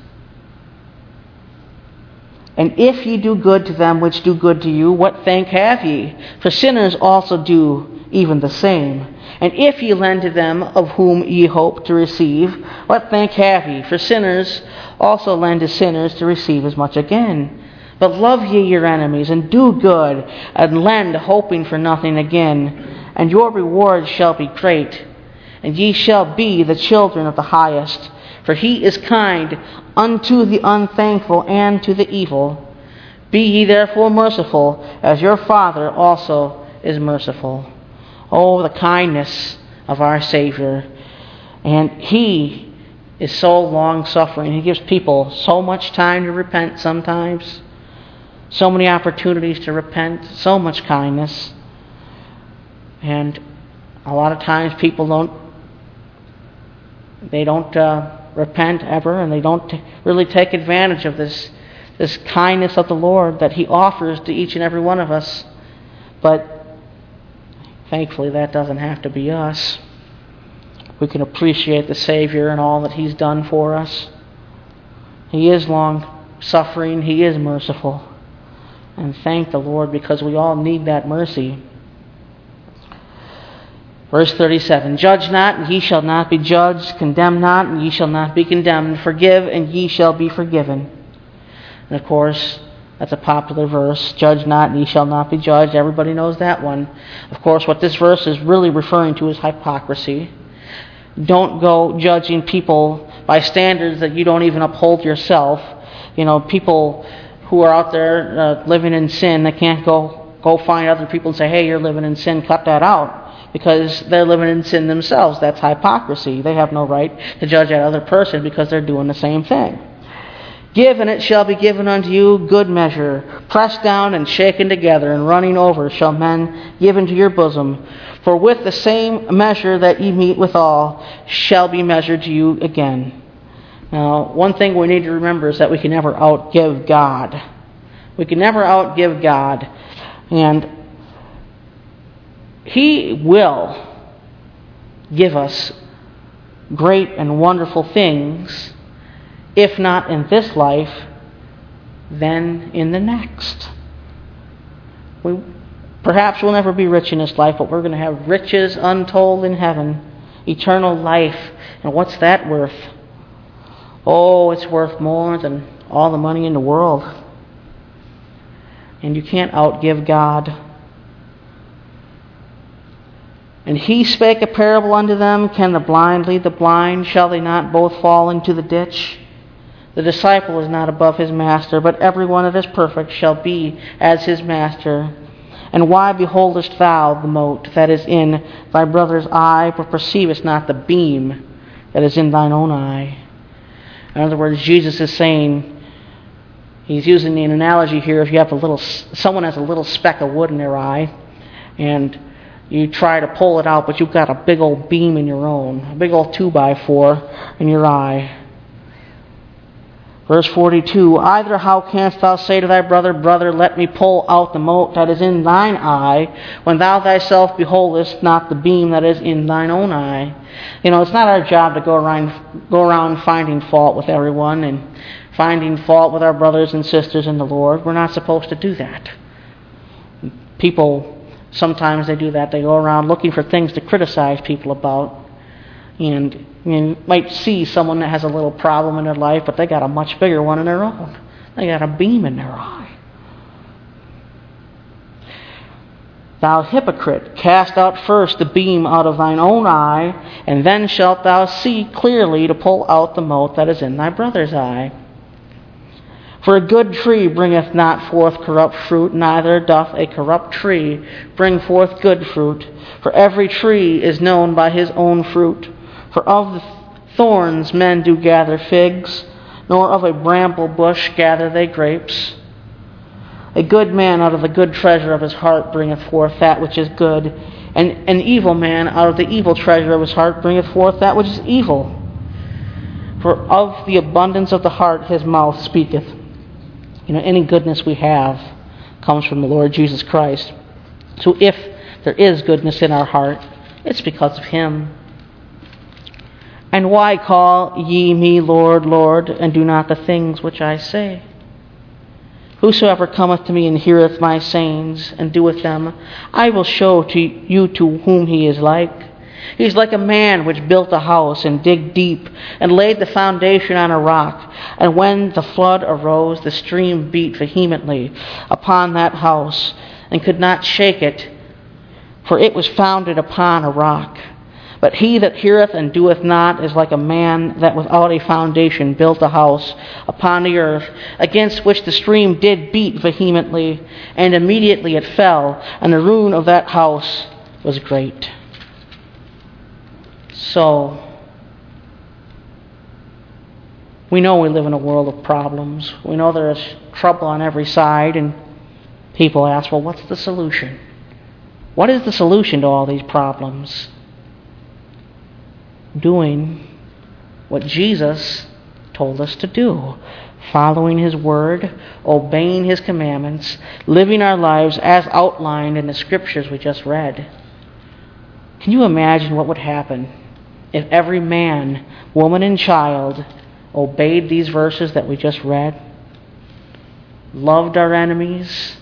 And if ye do good to them which do good to you, what thank have ye? For sinners also do even the same. And if ye lend to them of whom ye hope to receive, what thank have ye? For sinners also lend to sinners to receive as much again. But love ye your enemies, and do good, and lend, hoping for nothing again. And your reward shall be great, and ye shall be the children of the highest. For he is kind unto the unthankful and to the evil. Be ye therefore merciful, as your Father also is merciful. Oh, the kindness of our Savior. And He is so long-suffering. He gives people so much time to repent sometimes. So many opportunities to repent. So much kindness. And a lot of times people don't, they don't uh, repent ever, and they don't t- really take advantage of this, this kindness of the Lord that He offers to each and every one of us. But thankfully, that doesn't have to be us. We can appreciate the Savior and all that He's done for us. He is long-suffering. He is merciful. And thank the Lord, because we all need that mercy. Verse thirty-seven, Judge not, and ye shall not be judged. Condemn not, and ye shall not be condemned. Forgive, and ye shall be forgiven. And of course, that's a popular verse. Judge not, and ye shall not be judged. Everybody knows that one. Of course, what this verse is really referring to is hypocrisy. Don't go judging people by standards that you don't even uphold yourself. You know, people who are out there uh, living in sin, they can't go, go find other people and say, hey, you're living in sin, cut that out. because they're living in sin themselves. That's hypocrisy. They have no right to judge that other person because they're doing the same thing. Give, and it shall be given unto you, good measure, pressed down and shaken together, and running over shall men give into your bosom. For with the same measure that ye meet withal shall be measured to you again. Now, one thing we need to remember is that we can never outgive God. We can never outgive God. And He will give us great and wonderful things, if not in this life, then in the next. We, perhaps we'll never be rich in this life, but we're going to have riches untold in heaven, eternal life. And what's that worth? Oh, it's worth more than all the money in the world. And you can't outgive God. And he spake a parable unto them, can the blind lead the blind? Shall they not both fall into the ditch? The disciple is not above his master, but every one that is perfect shall be as his master. And why beholdest thou the mote that is in thy brother's eye, but perceivest not the beam that is in thine own eye? In other words, Jesus is saying, he's using the analogy here, if you have a little, someone has a little speck of wood in their eye, and you try to pull it out, but you've got a big old beam in your own, a big old two by four in your eye. Verse forty-two, either how canst thou say to thy brother, brother, let me pull out the mote that is in thine eye, when thou thyself beholdest not the beam that is in thine own eye? You know, it's not our job to go around, go around finding fault with everyone and finding fault with our brothers and sisters in the Lord. We're not supposed to do that. People, sometimes they do that. They go around looking for things to criticize people about. And you might see someone that has a little problem in their life, but they got a much bigger one in their own. They got a beam in their eye. Thou hypocrite, cast out first the beam out of thine own eye, and then shalt thou see clearly to pull out the mote that is in thy brother's eye. For a good tree bringeth not forth corrupt fruit, neither doth a corrupt tree bring forth good fruit. For every tree is known by his own fruit. For of the thorns men do gather figs, nor of a bramble bush gather they grapes. A good man out of the good treasure of his heart bringeth forth that which is good, and an evil man out of the evil treasure of his heart bringeth forth that which is evil. For of the abundance of the heart his mouth speaketh. You know, any goodness we have comes from the Lord Jesus Christ. So if there is goodness in our heart, it's because of Him. And why call ye me Lord, Lord, and do not the things which I say? Whosoever cometh to me and heareth my sayings, and doeth them, I will show to you to whom he is like. He is like a man which built a house, and digged deep, and laid the foundation on a rock. And when the flood arose, the stream beat vehemently upon that house, and could not shake it, for it was founded upon a rock. But he that heareth and doeth not is like a man that without a foundation built a house upon the earth, against which the stream did beat vehemently, and immediately it fell, and the ruin of that house was great. So, we know we live in a world of problems. We know there is trouble on every side, and people ask, well, what's the solution? What is the solution to all these problems? Doing what Jesus told us to do. Following His Word, obeying His commandments, living our lives as outlined in the Scriptures we just read. Can you imagine what would happen if every man, woman, and child obeyed these verses that we just read? Loved our enemies,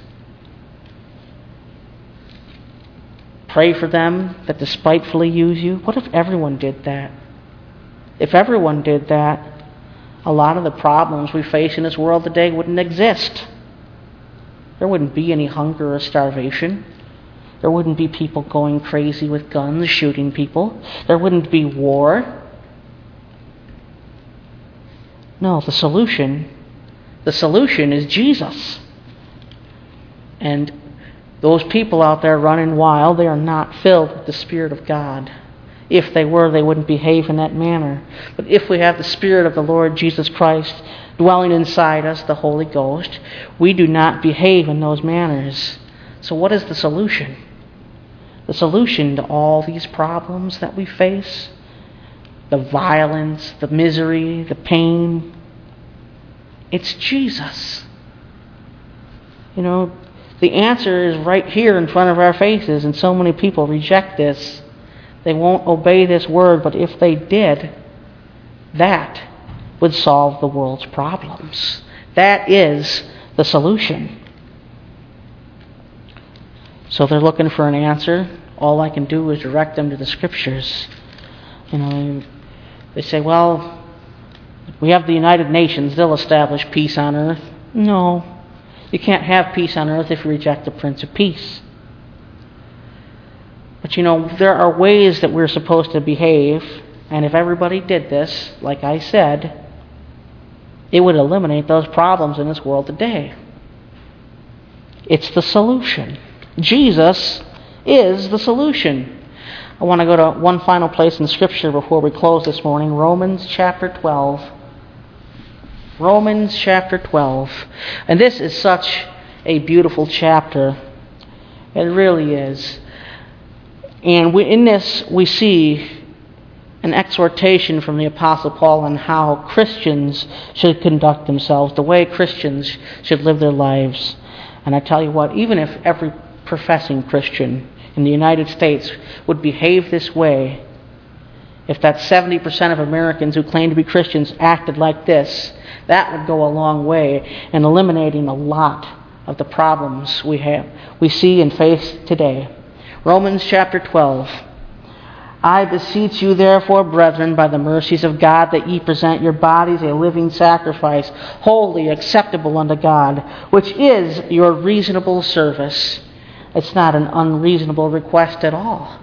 pray for them that despitefully use you. What if everyone did that? If everyone did that, a lot of the problems we face in this world today wouldn't exist. There wouldn't be any hunger or starvation. There wouldn't be people going crazy with guns, shooting people. There wouldn't be war. No, the solution, the solution is Jesus. And Those people out there running wild, they are not filled with the Spirit of God. If they were, they wouldn't behave in that manner. But if we have the Spirit of the Lord Jesus Christ dwelling inside us, the Holy Ghost, we do not behave in those manners. So what is the solution? The solution to all these problems that we face, the violence, the misery, the pain, it's Jesus. You know, the answer is right here in front of our faces, and so many people reject this. They won't obey this word, but if they did, that would solve the world's problems. That is the solution. So they're looking for an answer. All I can do is direct them to the Scriptures. You know, they say, well, we have the United Nations. They'll establish peace on earth. No. You can't have peace on earth if you reject the Prince of Peace. But you know, there are ways that we're supposed to behave, and if everybody did this, like I said, it would eliminate those problems in this world today. It's the solution. Jesus is the solution. I want to go to one final place in Scripture before we close this morning, Romans chapter twelve. Romans chapter twelve. And this is such a beautiful chapter. It really is. And we, in this we see an exhortation from the Apostle Paul on how Christians should conduct themselves, the way Christians should live their lives. And I tell you what, even if every professing Christian in the United States would behave this way, if that seventy percent of Americans who claim to be Christians acted like this, that would go a long way in eliminating a lot of the problems we have, we see and face today. Romans chapter twelve. I beseech you therefore, brethren, by the mercies of God, that ye present your bodies a living sacrifice, wholly acceptable unto God, which is your reasonable service. It's not an unreasonable request at all.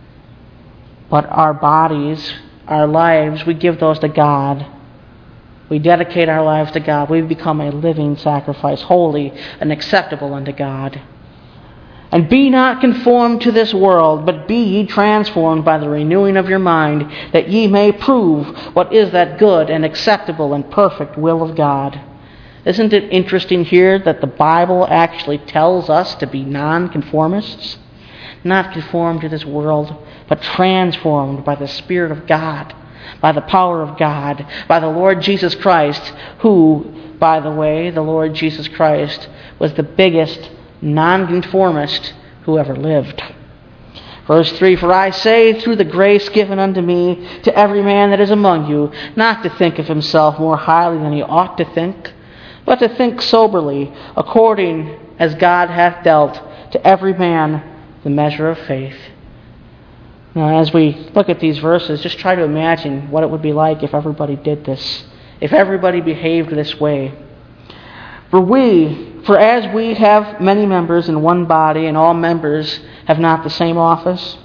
But our bodies, our lives, we give those to God. We dedicate our lives to God. We become a living sacrifice, holy and acceptable unto God. And be not conformed to this world, but be ye transformed by the renewing of your mind, that ye may prove what is that good and acceptable and perfect will of God. Isn't it interesting here that the Bible actually tells us to be non-conformists? Not conformed to this world, but transformed by the Spirit of God, by the power of God, by the Lord Jesus Christ, who, by the way, the Lord Jesus Christ was the biggest nonconformist who ever lived. Verse three, for I say, through the grace given unto me, to every man that is among you, not to think of himself more highly than he ought to think, but to think soberly, according as God hath dealt to every man the measure of faith. Now, as we look at these verses, just try to imagine what it would be like if everybody did this, if everybody behaved this way. For we, for as we have many members in one body, and all members have not the same office,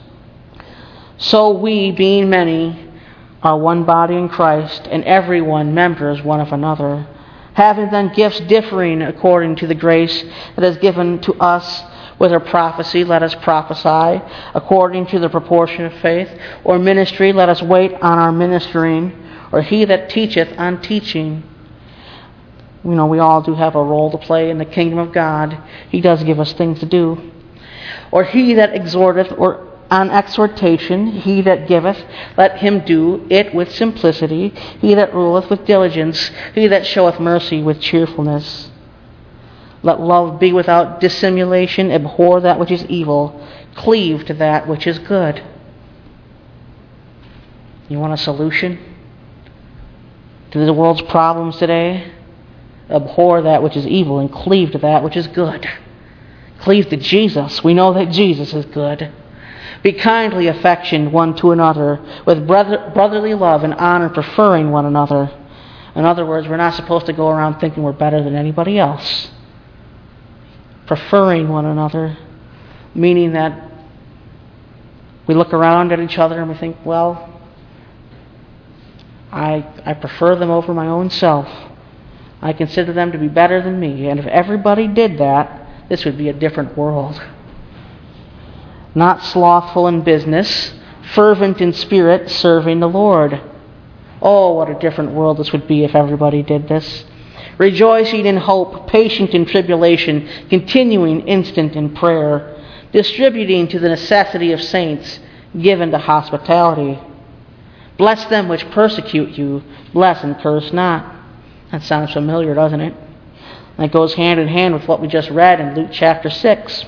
so we, being many, are one body in Christ, and every one members one of another, having then gifts differing according to the grace that is given to us. Whether prophecy, let us prophesy according to the proportion of faith, or ministry, let us wait on our ministering, or he that teacheth on teaching. You know, we all do have a role to play in the kingdom of God. He does give us things to do. Or he that exhorteth, or on exhortation, he that giveth, let him do it with simplicity. He that ruleth with diligence, he that showeth mercy with cheerfulness. Let love be without dissimulation. Abhor that which is evil. Cleave to that which is good. You want a solution to the world's problems today? Abhor that which is evil and cleave to that which is good. Cleave to Jesus. We know that Jesus is good. Be kindly affectioned one to another with brother, brotherly love and honor, preferring one another. In other words, we're not supposed to go around thinking we're better than anybody else. Preferring one another, meaning that we look around at each other and we think, well, I, I prefer them over my own self. I consider them to be better than me. And if everybody did that, this would be a different world. not slothful in business, fervent in spirit, serving the Lord. Oh, what a different world this would be if everybody did this. Rejoicing in hope, patient in tribulation, continuing instant in prayer, distributing to the necessity of saints, given to hospitality. Bless them which persecute you, bless and curse not. That sounds familiar, doesn't it? That goes hand in hand with what we just read in Luke chapter six.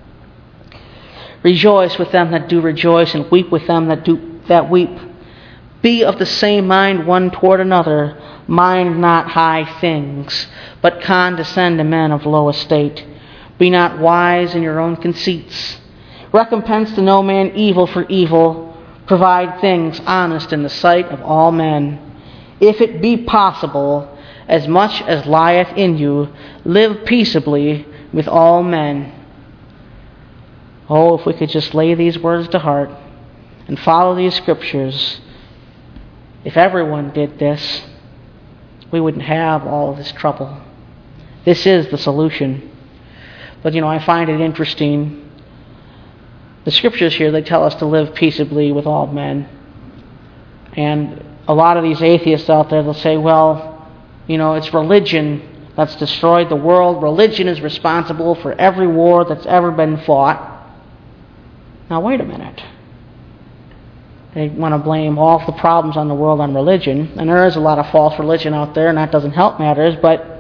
Rejoice with them that do rejoice, and weep with them that do that weep. Be of the same mind one toward another. Mind not high things, but condescend to men of low estate. Be not wise in your own conceits. Recompense to no man evil for evil. Provide things honest in the sight of all men. If it be possible, as much as lieth in you, live peaceably with all men. Oh, if we could just lay these words to heart and follow these scriptures. If everyone did this, we wouldn't have all of this trouble. This is the solution. But, you know, I find it interesting. The scriptures here, they tell us to live peaceably with all men. And a lot of these atheists out there, they'll say, well, you know, it's religion that's destroyed the world. Religion is responsible for every war that's ever been fought. Now, wait a minute. They want to blame all the problems on the world on religion. And there is a lot of false religion out there, and that doesn't help matters. But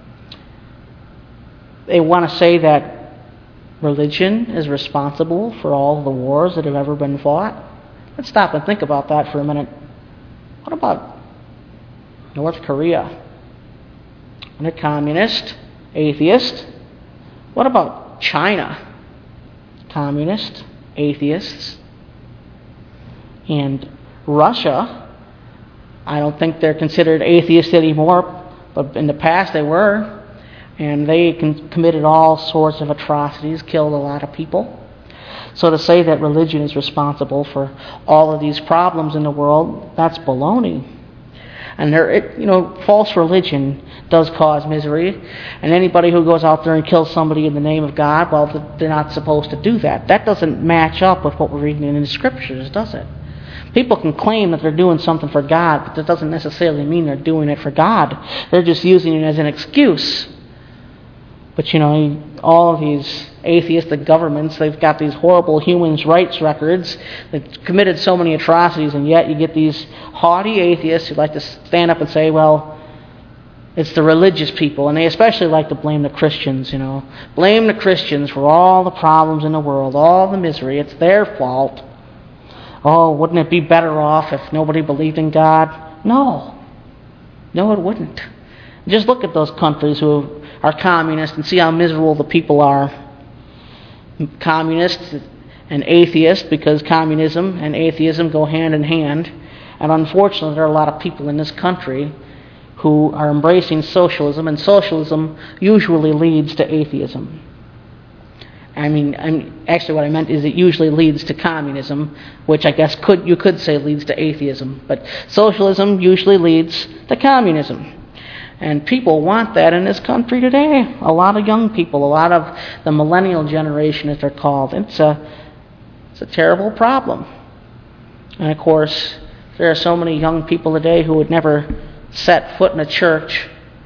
they want to say that religion is responsible for all the wars that have ever been fought. Let's stop and think about that for a minute. What about North Korea? And a communist, atheist. What about China? Communist, atheists. And Russia, I don't think they're considered atheists anymore, but in the past they were. And they con- committed all sorts of atrocities, killed a lot of people. So to say that religion is responsible for all of these problems in the world, that's baloney. And there, it, you know, false religion does cause misery. And anybody who goes out there and kills somebody in the name of God, well, they're not supposed to do that. That doesn't match up with what we're reading in the Scriptures, does it? People can claim that they're doing something for God, but that doesn't necessarily mean they're doing it for God. They're just using it as an excuse. But, you know, all of these atheistic governments, they've got these horrible human rights records. They've committed so many atrocities, and yet you get these haughty atheists who like to stand up and say, well, it's the religious people. And they especially like to blame the Christians, you know. Blame the Christians for all the problems in the world, all the misery. It's their fault. Oh, wouldn't it be better off if nobody believed in God? No. No, it wouldn't. Just look at those countries who are communist and see how miserable the people are. Communist and atheist, because communism and atheism go hand in hand. And unfortunately, there are a lot of people in this country who are embracing socialism, and socialism usually leads to atheism. I mean, I'm, actually what I meant is it usually leads to communism, which I guess could you could say leads to atheism. But socialism usually leads to communism. And people want that in this country today. A lot of young people, a lot of the millennial generation, as they're called. It's a, it's a terrible problem. And of course, there are so many young people today who would never set foot in a church.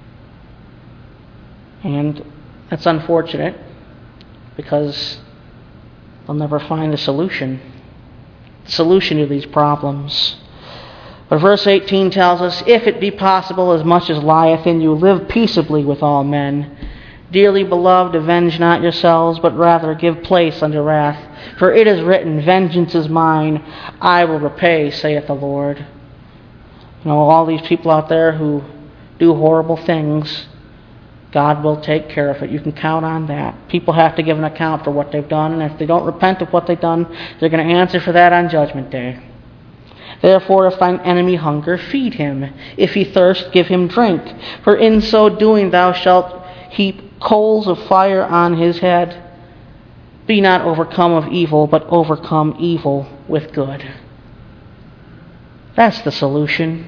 And that's unfortunate, because they'll never find a solution. The solution to these problems. But verse eighteen tells us, if it be possible, as much as lieth in you, live peaceably with all men. Dearly beloved, avenge not yourselves, but rather give place unto wrath. For it is written, vengeance is mine, I will repay, saith the Lord. You know, all these people out there who do horrible things, God will take care of it. You can count on that. People have to give an account for what they've done, and if they don't repent of what they've done, they're going to answer for that on Judgment Day. Therefore, if thine enemy hunger, feed him. If he thirst, give him drink. For in so doing thou shalt heap coals of fire on his head. Be not overcome of evil, but overcome evil with good. That's the solution.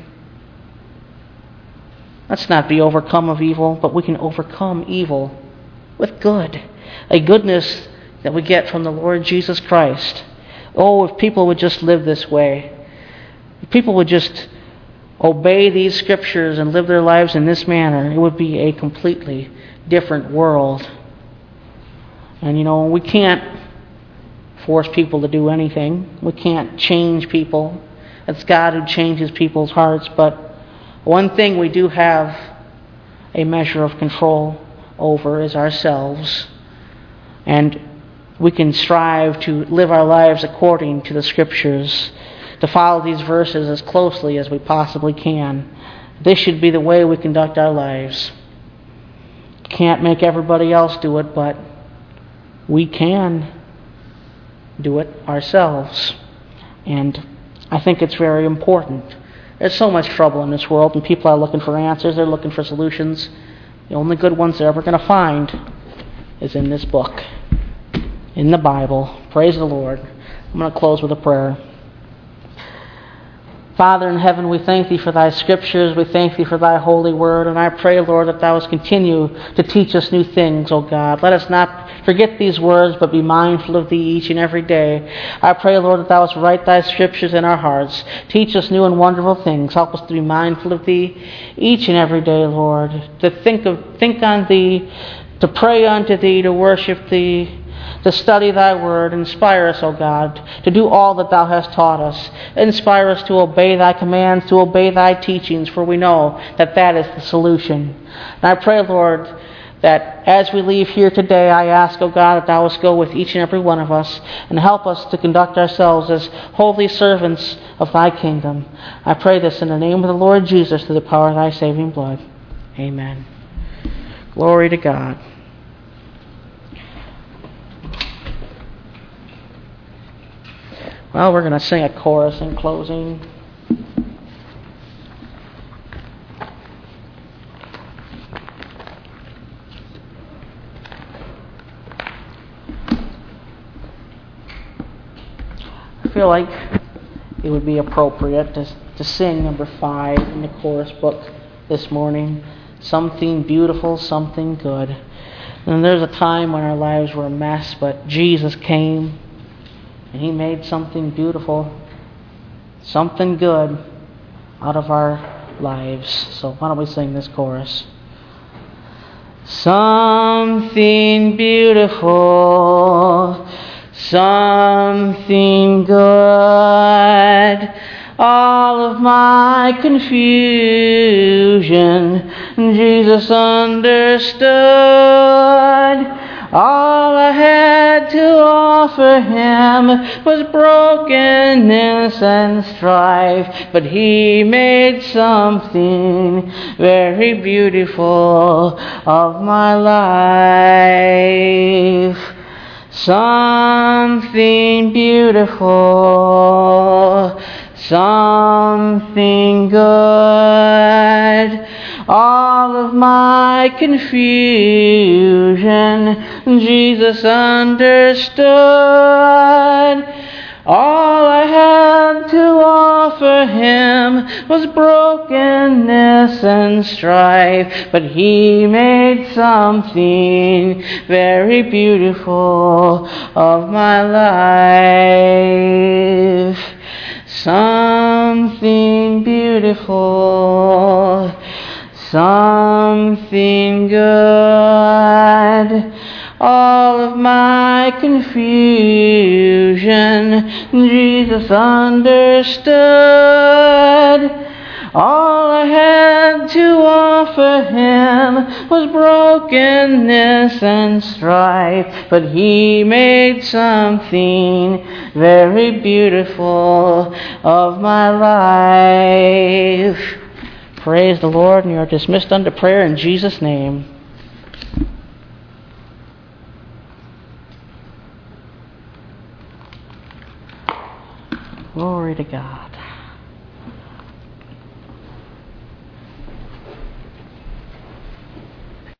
Let's not be overcome of evil, but we can overcome evil with good. A goodness that we get from the Lord Jesus Christ. Oh, if people would just live this way. If people would just obey these scriptures and live their lives in this manner, it would be a completely different world. And you know, we can't force people to do anything. We can't change people. It's God who changes people's hearts. But one thing we do have a measure of control over is ourselves. And we can strive to live our lives according to the Scriptures, to follow these verses as closely as we possibly can. This should be the way we conduct our lives. Can't make everybody else do it, but we can do it ourselves. And I think it's very important. There's so much trouble in this world, and people are looking for answers. They're looking for solutions. The only good ones they're ever going to find is in this book, in the Bible. Praise the Lord. I'm going to close with a prayer. Father in heaven, we thank Thee for Thy Scriptures. We thank Thee for Thy holy word. And I pray, Lord, that Thou wouldst continue to teach us new things, O God. Let us not forget these words, but be mindful of Thee each and every day. I pray, Lord, that Thou wouldst write Thy Scriptures in our hearts. Teach us new and wonderful things. Help us to be mindful of Thee each and every day, Lord. To think of, think on Thee, to pray unto Thee, to worship Thee, to study Thy word. Inspire us, O God, to do all that Thou hast taught us. Inspire us to obey Thy commands, to obey Thy teachings, for we know that that is the solution. And I pray, Lord, that as we leave here today, I ask, O God, that Thou wouldst go with each and every one of us and help us to conduct ourselves as holy servants of Thy kingdom. I pray this in the name of the Lord Jesus, through the power of Thy saving blood. Amen. Glory to God. Well, we're going to sing a chorus in closing. I feel like it would be appropriate to, to sing number five in the chorus book this morning. Something beautiful, something good. And there's a time when our lives were a mess, but Jesus came and He made something beautiful, something good out of our lives. So why don't we sing this chorus? Something beautiful, something good. All of my confusion, Jesus understood. All I had to offer Him was brokenness and strife, but He made something very beautiful of my life. Something beautiful, something good. All of my confusion, Jesus understood. All I had to offer Him was brokenness and strife, but He made something very beautiful of my life. Something beautiful, something good. All of my confusion, Jesus understood. All I had to offer Him was brokenness and strife, but He made something very beautiful of my life. Praise the Lord, and you are dismissed unto prayer in Jesus' name. Glory to God.